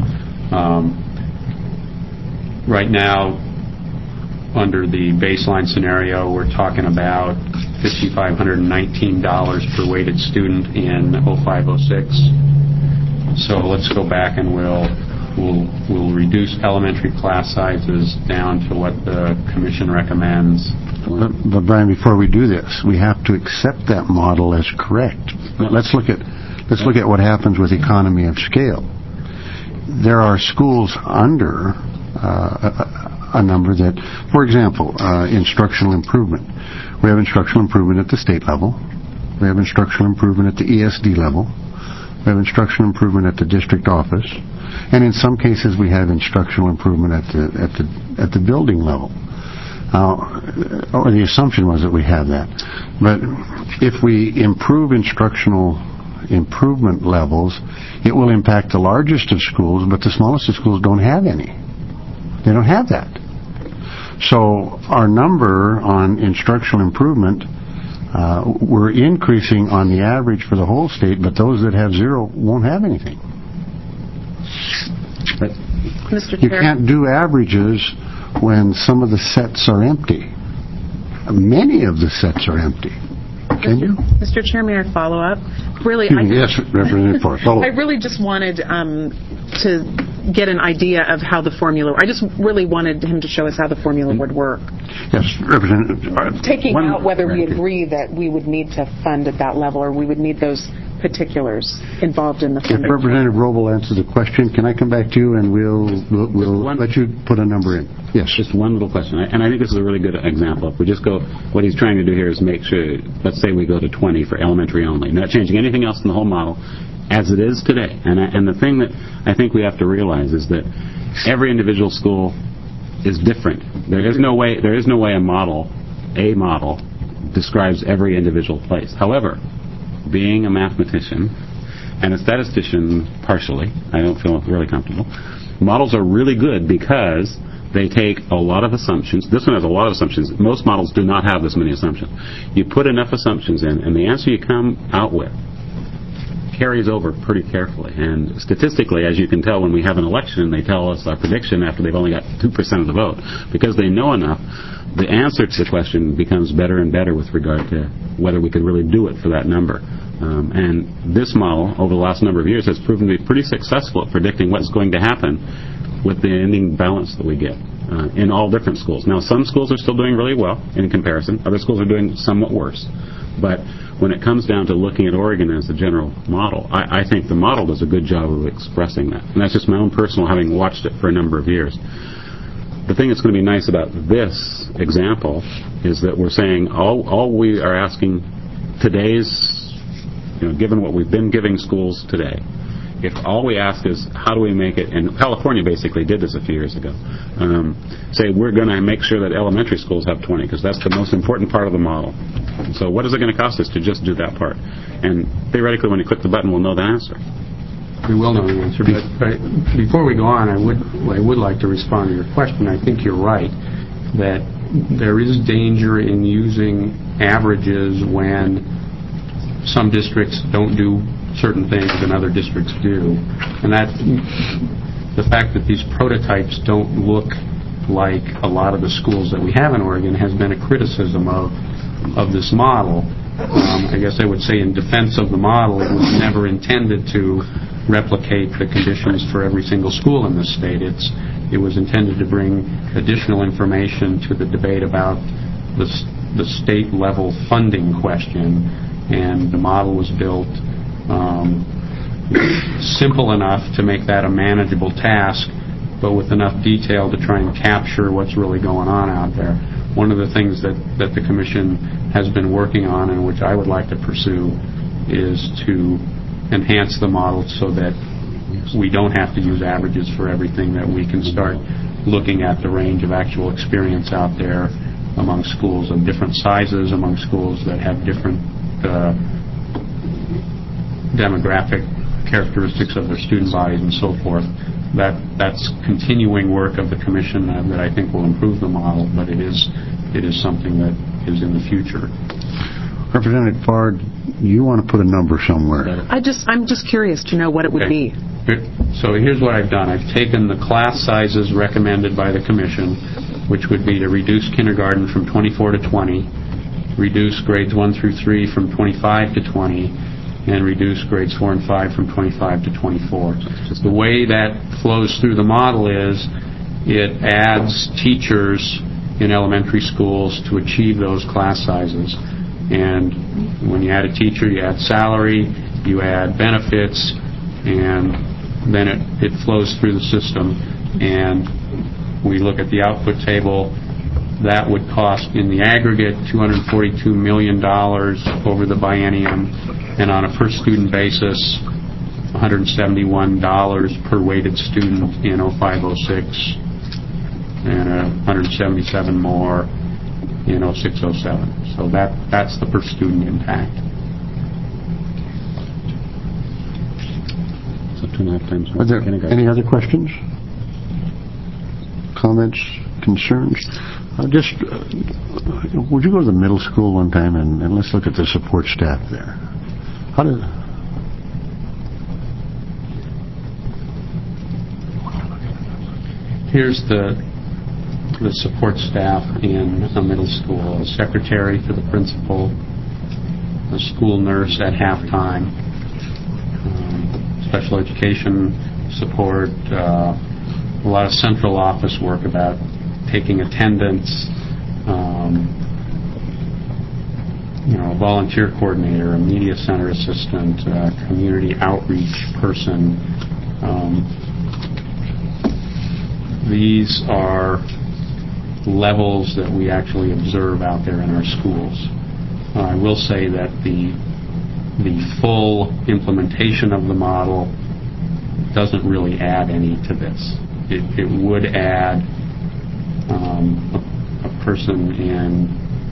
Speaker 2: right now, under the baseline scenario, we're talking about $5,519 per weighted student in 05-06. So let's go back and we'll reduce elementary class sizes down to what the commission recommends.
Speaker 1: But Brian, before we do this, we have to accept that model as correct. Let's look at what happens with economy of scale. There are schools under a number that, for example, instructional improvement. We have instructional improvement at the state level. We have instructional improvement at the ESD level. We have instructional improvement at the district office. And in some cases, we have instructional improvement at the building level. Or the assumption was that we have that. But if we improve instructional improvement levels, it will impact the largest of schools, but the smallest of schools don't have any. They don't have that. So our number on instructional improvement, we're increasing on the average for the whole state, but those that have zero won't have anything. But
Speaker 4: Mr.
Speaker 1: you
Speaker 4: Chair.
Speaker 1: can't do averages when some of the sets are empty. Many of the sets are empty. Can you?
Speaker 4: Mr. Chair, may I follow up? Really,
Speaker 1: Yes, Representative Forrest.
Speaker 4: I really just wanted to get an idea of how the formula. I just really wanted him to show us how the formula would work.
Speaker 1: Yes, Representative.
Speaker 4: Taking out whether we agree that we would need to fund at that level or we would need those particulars involved in the
Speaker 1: If
Speaker 4: funding.
Speaker 1: Representative Robel answers the question, can I come back to you and we'll let you put a number in? Yes.
Speaker 5: Just one little question, and I think this is a really good example. If we just go, what he's trying to do here is make sure, let's say we go to 20 for elementary only, not changing anything else in the whole model as it is today. And the thing that I think we have to realize is that every individual school is different. There is no way a model describes every individual place. However, being a mathematician and a statistician partially, I don't feel really comfortable. Models are really good because they take a lot of assumptions. This one has a lot of assumptions. Most models do not have this many assumptions. You put enough assumptions in, and the answer you come out with carries over pretty carefully. And statistically, as you can tell when we have an election, they tell us our prediction after they've only got 2% of the vote. Because they know enough, the answer to the question becomes better and better with regard to whether we could really do it for that number. And this model, over the last number of years, has proven to be pretty successful at predicting what's going to happen with the ending balance that we get in all different schools. Now, some schools are still doing really well in comparison. Other schools are doing somewhat worse. But when it comes down to looking at Oregon as a general model, I think the model does a good job of expressing that. And that's just my own personal, having watched it for a number of years. The thing that's going to be nice about this example is that we're saying all we are asking today's, given what we've been giving schools today, if all we ask is how do we make it, and California basically did this a few years ago, say we're going to make sure that elementary schools have 20 because that's the most important part of the model. So what is it going to cost us to just do that part? And theoretically when you click the button we'll know the answer.
Speaker 2: We will know the answer, but before we go on, I would like to respond to your question. I think you're right that there is danger in using averages when some districts don't do certain things and other districts do. And that the fact that these prototypes don't look like a lot of the schools that we have in Oregon has been a criticism of this model. I guess I would say in defense of the model, it was never intended to replicate the conditions for every single school in the state. It was intended to bring additional information to the debate about the state level funding question, and the model was built simple enough to make that a manageable task, but with enough detail to try and capture what's really going on out there. One of the things that the Commission has been working on, and which I would like to pursue, is to enhance the model so that we don't have to use averages for everything, that we can start looking at the range of actual experience out there among schools of different sizes, among schools that have different demographic characteristics of their student bodies and so forth. That's continuing work of the Commission that I think will improve the model, but it is something that is in the future.
Speaker 1: Representative Bard, you want to put a number somewhere.
Speaker 4: I'm just curious to know what it would be.
Speaker 2: So here's what I've done. I've taken the class sizes recommended by the Commission, which would be to reduce kindergarten from 24 to 20, reduce grades 1 through 3 from 25 to 20, and reduce grades 4 and 5 from 25 to 24. The way that flows through the model is it adds teachers in elementary schools to achieve those class sizes. And when you add a teacher, you add salary, you add benefits, and then it flows through the system. And we look at the output table. That would cost, in the aggregate, $242 million over the biennium, and on a per-student basis, $171 per weighted student in 05-06. and 177 more in 06-07. So that's the per student impact.
Speaker 5: So 2.5 times more.
Speaker 1: Are there any other questions? Comments? Concerns? Would you go to the middle school one time and let's look at the support staff there? How does...
Speaker 2: Here's the support staff in a middle school: a secretary for the principal, a school nurse at halftime, special education support, a lot of central office work about taking attendance, a volunteer coordinator, a media center assistant, a community outreach person. These are levels that we actually observe out there in our schools. I will say that the full implementation of the model doesn't really add any to this. It would add a person in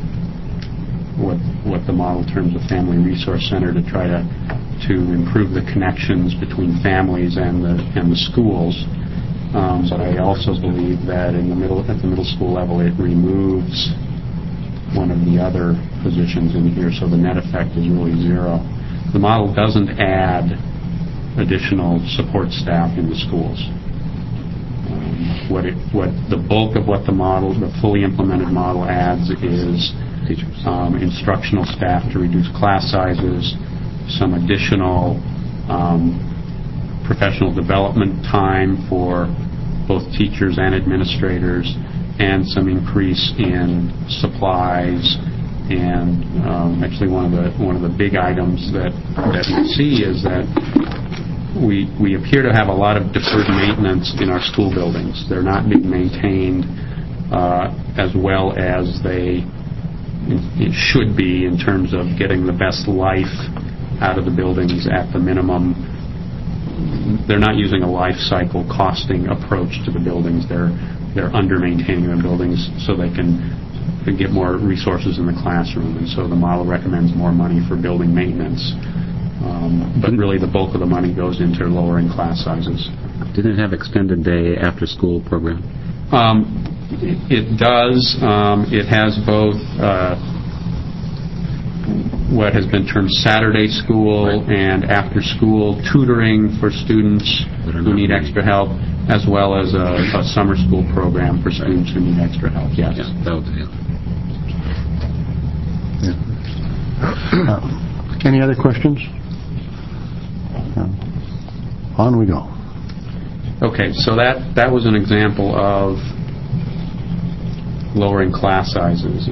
Speaker 2: what the model terms a family resource center to try to improve the connections between families and the schools. But I also believe that at the middle school level, it removes one of the other positions in here, so the net effect is really zero. The model doesn't add additional support staff in the schools. What the bulk of what the fully implemented model adds is teachers, instructional staff to reduce class sizes, some additional professional development time for both teachers and administrators, and some increase in supplies. And actually, one of the big items that we see is that we appear to have a lot of deferred maintenance in our school buildings. They're not being maintained as well as they should be in terms of getting the best life out of the buildings at the minimum. They're not using a life cycle costing approach to the buildings. They're under-maintaining the buildings so they can get more resources in the classroom. And so the model recommends more money for building maintenance. But really the bulk of the money goes into lowering class sizes.
Speaker 5: Didn't it have extended day after-school program?
Speaker 2: It does. It has both what has been termed Saturday school and after-school tutoring for students who need extra help, as well as a summer school program for students who need extra help. Yes.
Speaker 5: Yeah, that was it.
Speaker 1: Any other questions? On we go.
Speaker 2: Okay, so that was an example of lowering class sizes.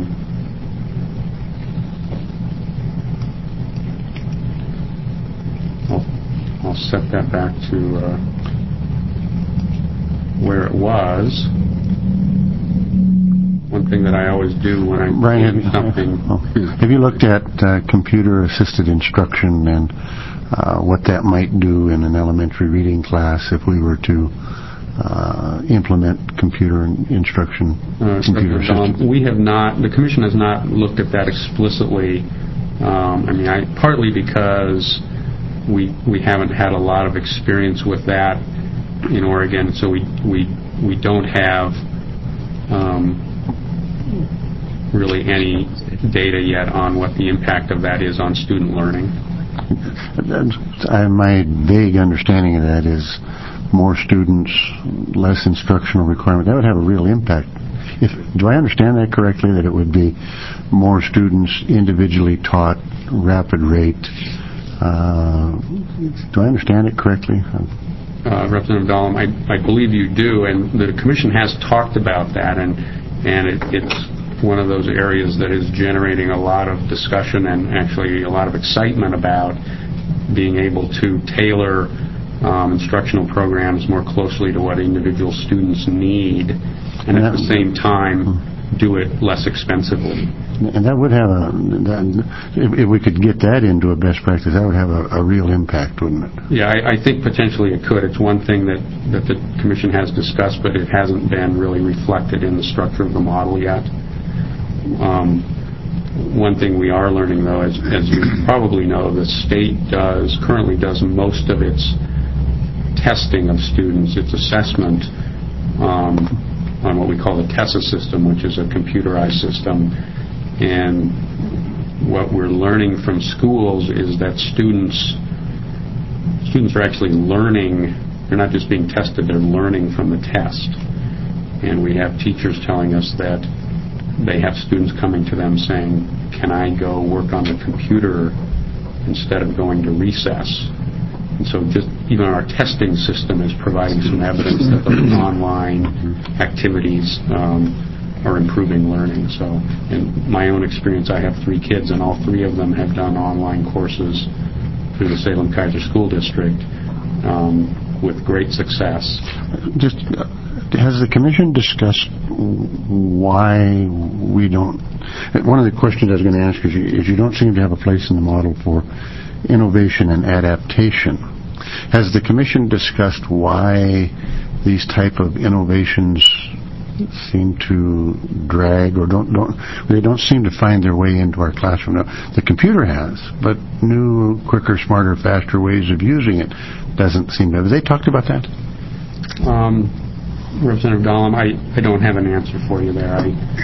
Speaker 2: I'll set that back to where it was. One thing that I always do when I
Speaker 1: Brian,
Speaker 2: do something.
Speaker 1: Have you looked at computer-assisted instruction and what that might do in an elementary reading class if we were to implement computer instruction?
Speaker 2: We have not. The Commission has not looked at that explicitly. Partly because we haven't had a lot of experience with that in Oregon, so we don't have really any data yet on what the impact of that is on student learning.
Speaker 1: My vague understanding of that is more students, less instructional requirement. That would have a real impact. Do I understand that correctly, that it would be more students individually taught, rapid rate? Do I understand it correctly?
Speaker 2: Representative Dahlem, I believe you do, and the Commission has talked about that, and it's one of those areas that is generating a lot of discussion and actually a lot of excitement about being able to tailor instructional programs more closely to what individual students need, and at the same time do it less expensively.
Speaker 1: And that would have if we could get that into a best practice, that would have a real impact, wouldn't it?
Speaker 2: Yeah, I think potentially it could. It's one thing that the Commission has discussed, but it hasn't been really reflected in the structure of the model yet. One thing we are learning, though, as you probably know, the state currently does most of its testing of students, its assessment on what we call the TESA system, which is a computerized system. And what we're learning from schools is that students are actually learning. They're not just being tested, they're learning from the test. And we have teachers telling us that they have students coming to them saying, can I go work on the computer instead of going to recess? And so just even our testing system is providing some evidence that those online activities are improving learning. So in my own experience, I have 3 kids, and all 3 of them have done online courses through the Salem-Keizer School District with great success.
Speaker 1: Just has the Commission discussed why we don't... One of the questions I was going to ask is you don't seem to have a place in the model for innovation and adaptation. Has the Commission discussed why these type of innovations seem to drag or they don't seem to find their way into our classroom? Now, the computer has, but new, quicker, smarter, faster ways of using it doesn't seem to. Have they talked about that?
Speaker 2: Representative Dahlem, I don't have an answer for you there.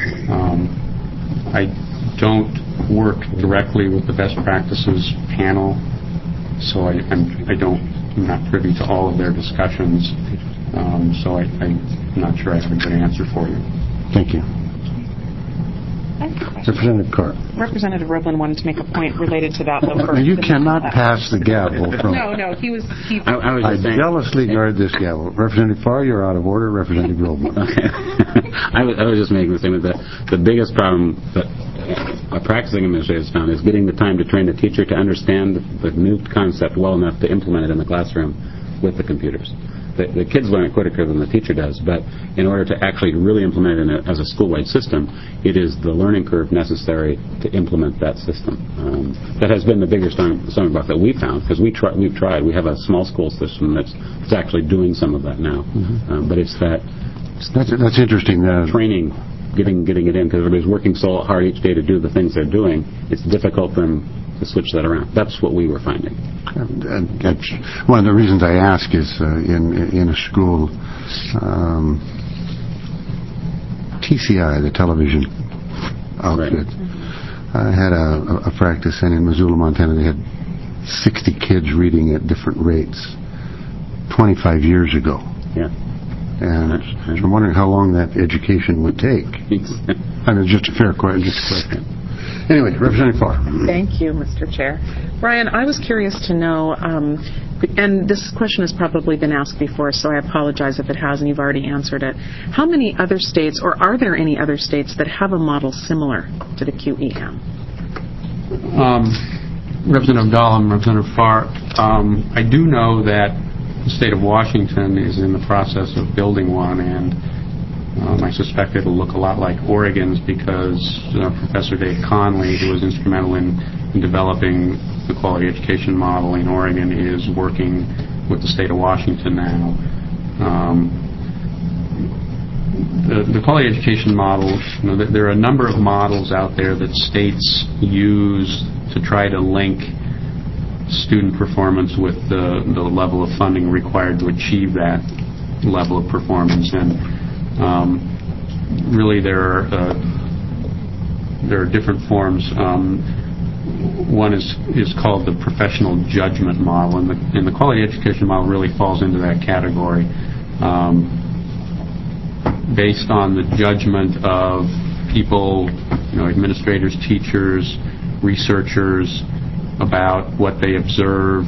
Speaker 2: I don't work directly with the best practices panel, so I'm not privy to all of their discussions. So I'm not sure I have a good answer for you.
Speaker 1: Thank you. Representative Carr.
Speaker 4: Representative Roblin wanted to make a point related to that.
Speaker 1: Now, you cannot pass the gavel.
Speaker 4: No, he was...
Speaker 5: I
Speaker 1: jealously guard this gavel. Representative Farr, you're out of order. Representative Roblin.
Speaker 5: Okay. I was just making the statement that the biggest problem that a practicing administrator has found is getting the time to train the teacher to understand the new concept well enough to implement it in the classroom with the computers. The kids learn it quicker than the teacher does, but in order to actually really implement it as a school-wide system, it is the learning curve necessary to implement that system. That has been the bigger stumbling block that we've found, because we've tried. We have a small school system that's actually doing some of that now. But it's that's interesting. Training, getting it in, because everybody's working so hard each day to do the things they're doing, it's difficult for them to switch that around. That's what we were finding.
Speaker 1: That's one of the reasons I ask is in a school, TCI, the television outfit, had a practice, and in Missoula, Montana, they had 60 kids reading at different rates 25 years ago.
Speaker 5: Yeah.
Speaker 1: And I'm wondering how long that education would take. I mean, it's just a fair question. Anyway, Representative Farr.
Speaker 4: Thank you, Mr. Chair. Brian, I was curious to know, and this question has probably been asked before, so I apologize if it has and you've already answered it. How many other states, or are there any other states that have a model similar to the QEM?
Speaker 2: Representative Dahlem, Representative Farr, I do know that the state of Washington is in the process of building one, and I suspect it'll look a lot like Oregon's, because Professor Dave Conley, who was instrumental in developing the quality education model in Oregon, is working with the state of Washington now. The quality education model, there are a number of models out there that states use to try to link student performance with the level of funding required to achieve that level of performance. And really, there are different forms. One is called the professional judgment model, and the quality education model really falls into that category, based on the judgment of people, administrators, teachers, researchers, about what they observe.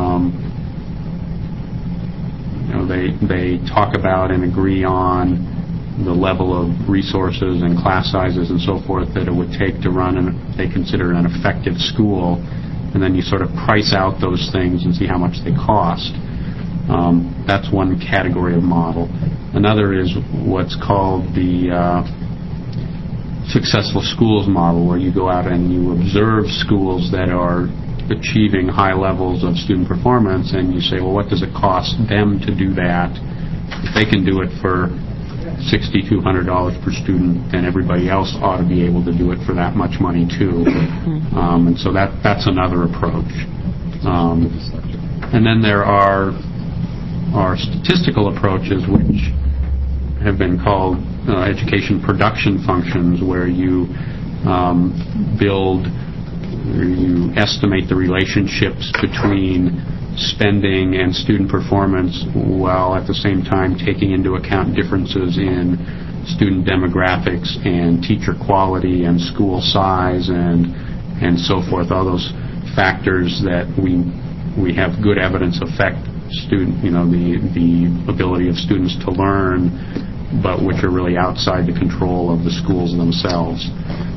Speaker 2: They talk about and agree on the level of resources and class sizes and so forth that it would take to run they consider an effective school, and then you sort of price out those things and see how much they cost. That's one category of model. Another is what's called the successful schools model, where you go out and you observe schools that are achieving high levels of student performance, and you say, well, what does it cost them to do that? If they can do it for $6,200 per student, then everybody else ought to be able to do it for that much money too. And so that's another approach. And then there are statistical approaches which have been called education production functions, where you build, or you estimate the relationships between spending and student performance, while at the same time taking into account differences in student demographics and teacher quality and school size and so forth. All those factors that we have good evidence affect the ability of students to learn, but which are really outside the control of the schools themselves.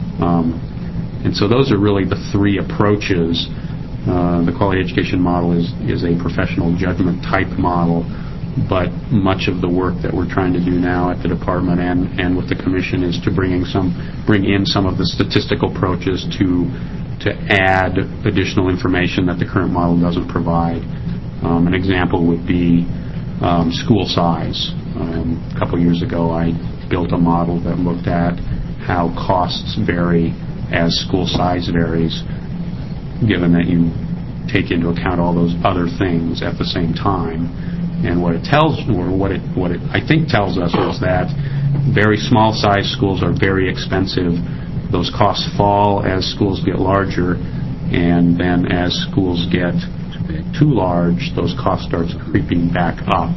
Speaker 2: And so those are really the three approaches. The quality education model is a professional judgment type model, but much of the work that we're trying to do now at the department and with the commission is to bring in some of the statistical approaches to add additional information that the current model doesn't provide. An example would be school size. A couple years ago, I built a model that looked at how costs vary as school size varies, given that you take into account all those other things at the same time. And what it I think tells us is that very small size schools are very expensive. Those costs fall as schools get larger, and then as schools get too large, those costs start creeping back up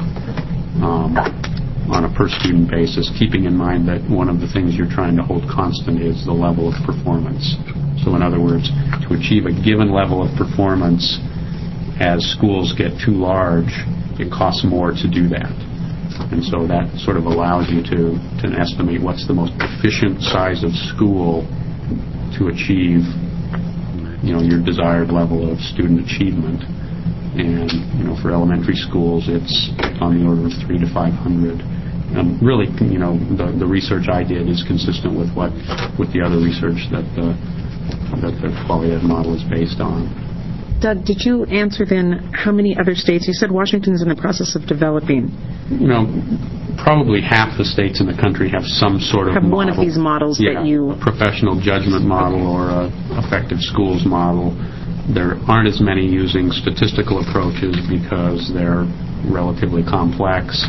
Speaker 2: on a per student basis, keeping in mind that one of the things you're trying to hold constant is the level of performance. So in other words, to achieve a given level of performance as schools get too large, it costs more to do that. And so that sort of allows you to estimate what's the most efficient size of school to achieve your desired level of student achievement. And for elementary schools, it's on the order of 300 to 500. Really, the research I did is consistent with the other research that the quality ed model is based on.
Speaker 4: Doug, did you answer then how many other states? You said Washington's in the process of developing.
Speaker 2: Probably half the states in the country have some sort of model.
Speaker 4: One of these models that you...
Speaker 2: a professional judgment model or a effective schools model. There aren't as many using statistical approaches because they're relatively complex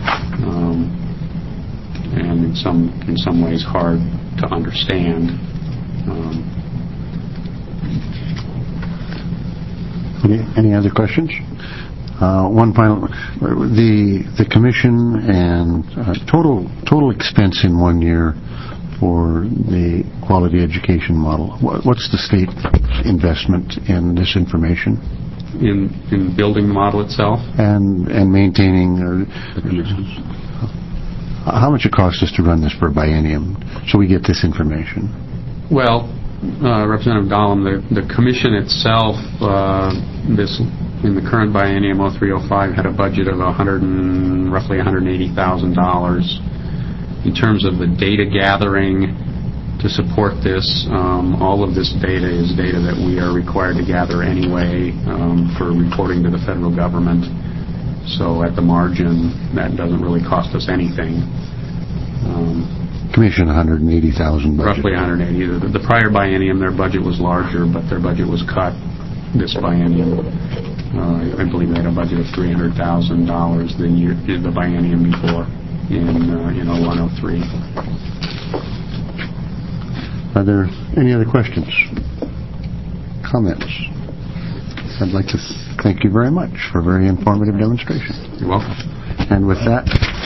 Speaker 2: and in some ways hard to understand.
Speaker 1: Any other questions? One final. The commission and total expense in 1 year for the quality education model. What's the state investment in this information?
Speaker 2: In building the model itself?
Speaker 1: And maintaining... how much it costs us to run this for a biennium so we get this information?
Speaker 2: Well, Representative Dahlem, the commission itself, in the current biennium 03-05 had a budget of roughly $180,000. In terms of the data gathering to support this, all of this data is data that we are required to gather anyway for reporting to the federal government. So at the margin, that doesn't really cost us anything.
Speaker 1: Commission $180,000 budget.
Speaker 2: Roughly $180,000. The prior biennium, their budget was larger, but their budget was cut this biennium. I believe they had a budget of $300,000 the biennium before in 01-03.
Speaker 1: Are there any other questions? Comments? I'd like to thank you very much for a very informative demonstration.
Speaker 2: You're welcome.
Speaker 1: And with that...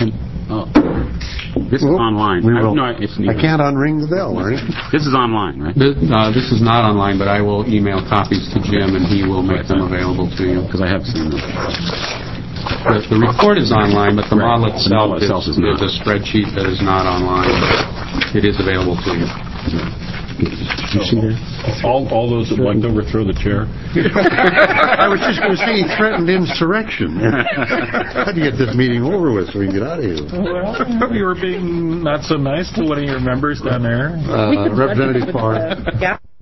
Speaker 5: This is online.
Speaker 1: I can't unring the bell, right?
Speaker 5: This is online, right?
Speaker 2: This is not online, but I will email copies to Jim, and he will make them available to you.
Speaker 5: Because I have seen them.
Speaker 2: The report is online, but the model
Speaker 5: The model
Speaker 2: itself
Speaker 5: itself is not.
Speaker 2: is a spreadsheet that is not online, but it is available to you.
Speaker 1: You see that?
Speaker 3: All those that like to overthrow the chair.
Speaker 1: I was just going to say he threatened insurrection. How do you get this meeting over with so we can get out of here?
Speaker 3: Well, you were being not so nice to one of your members down there.
Speaker 1: Representative Parr.
Speaker 4: Yeah.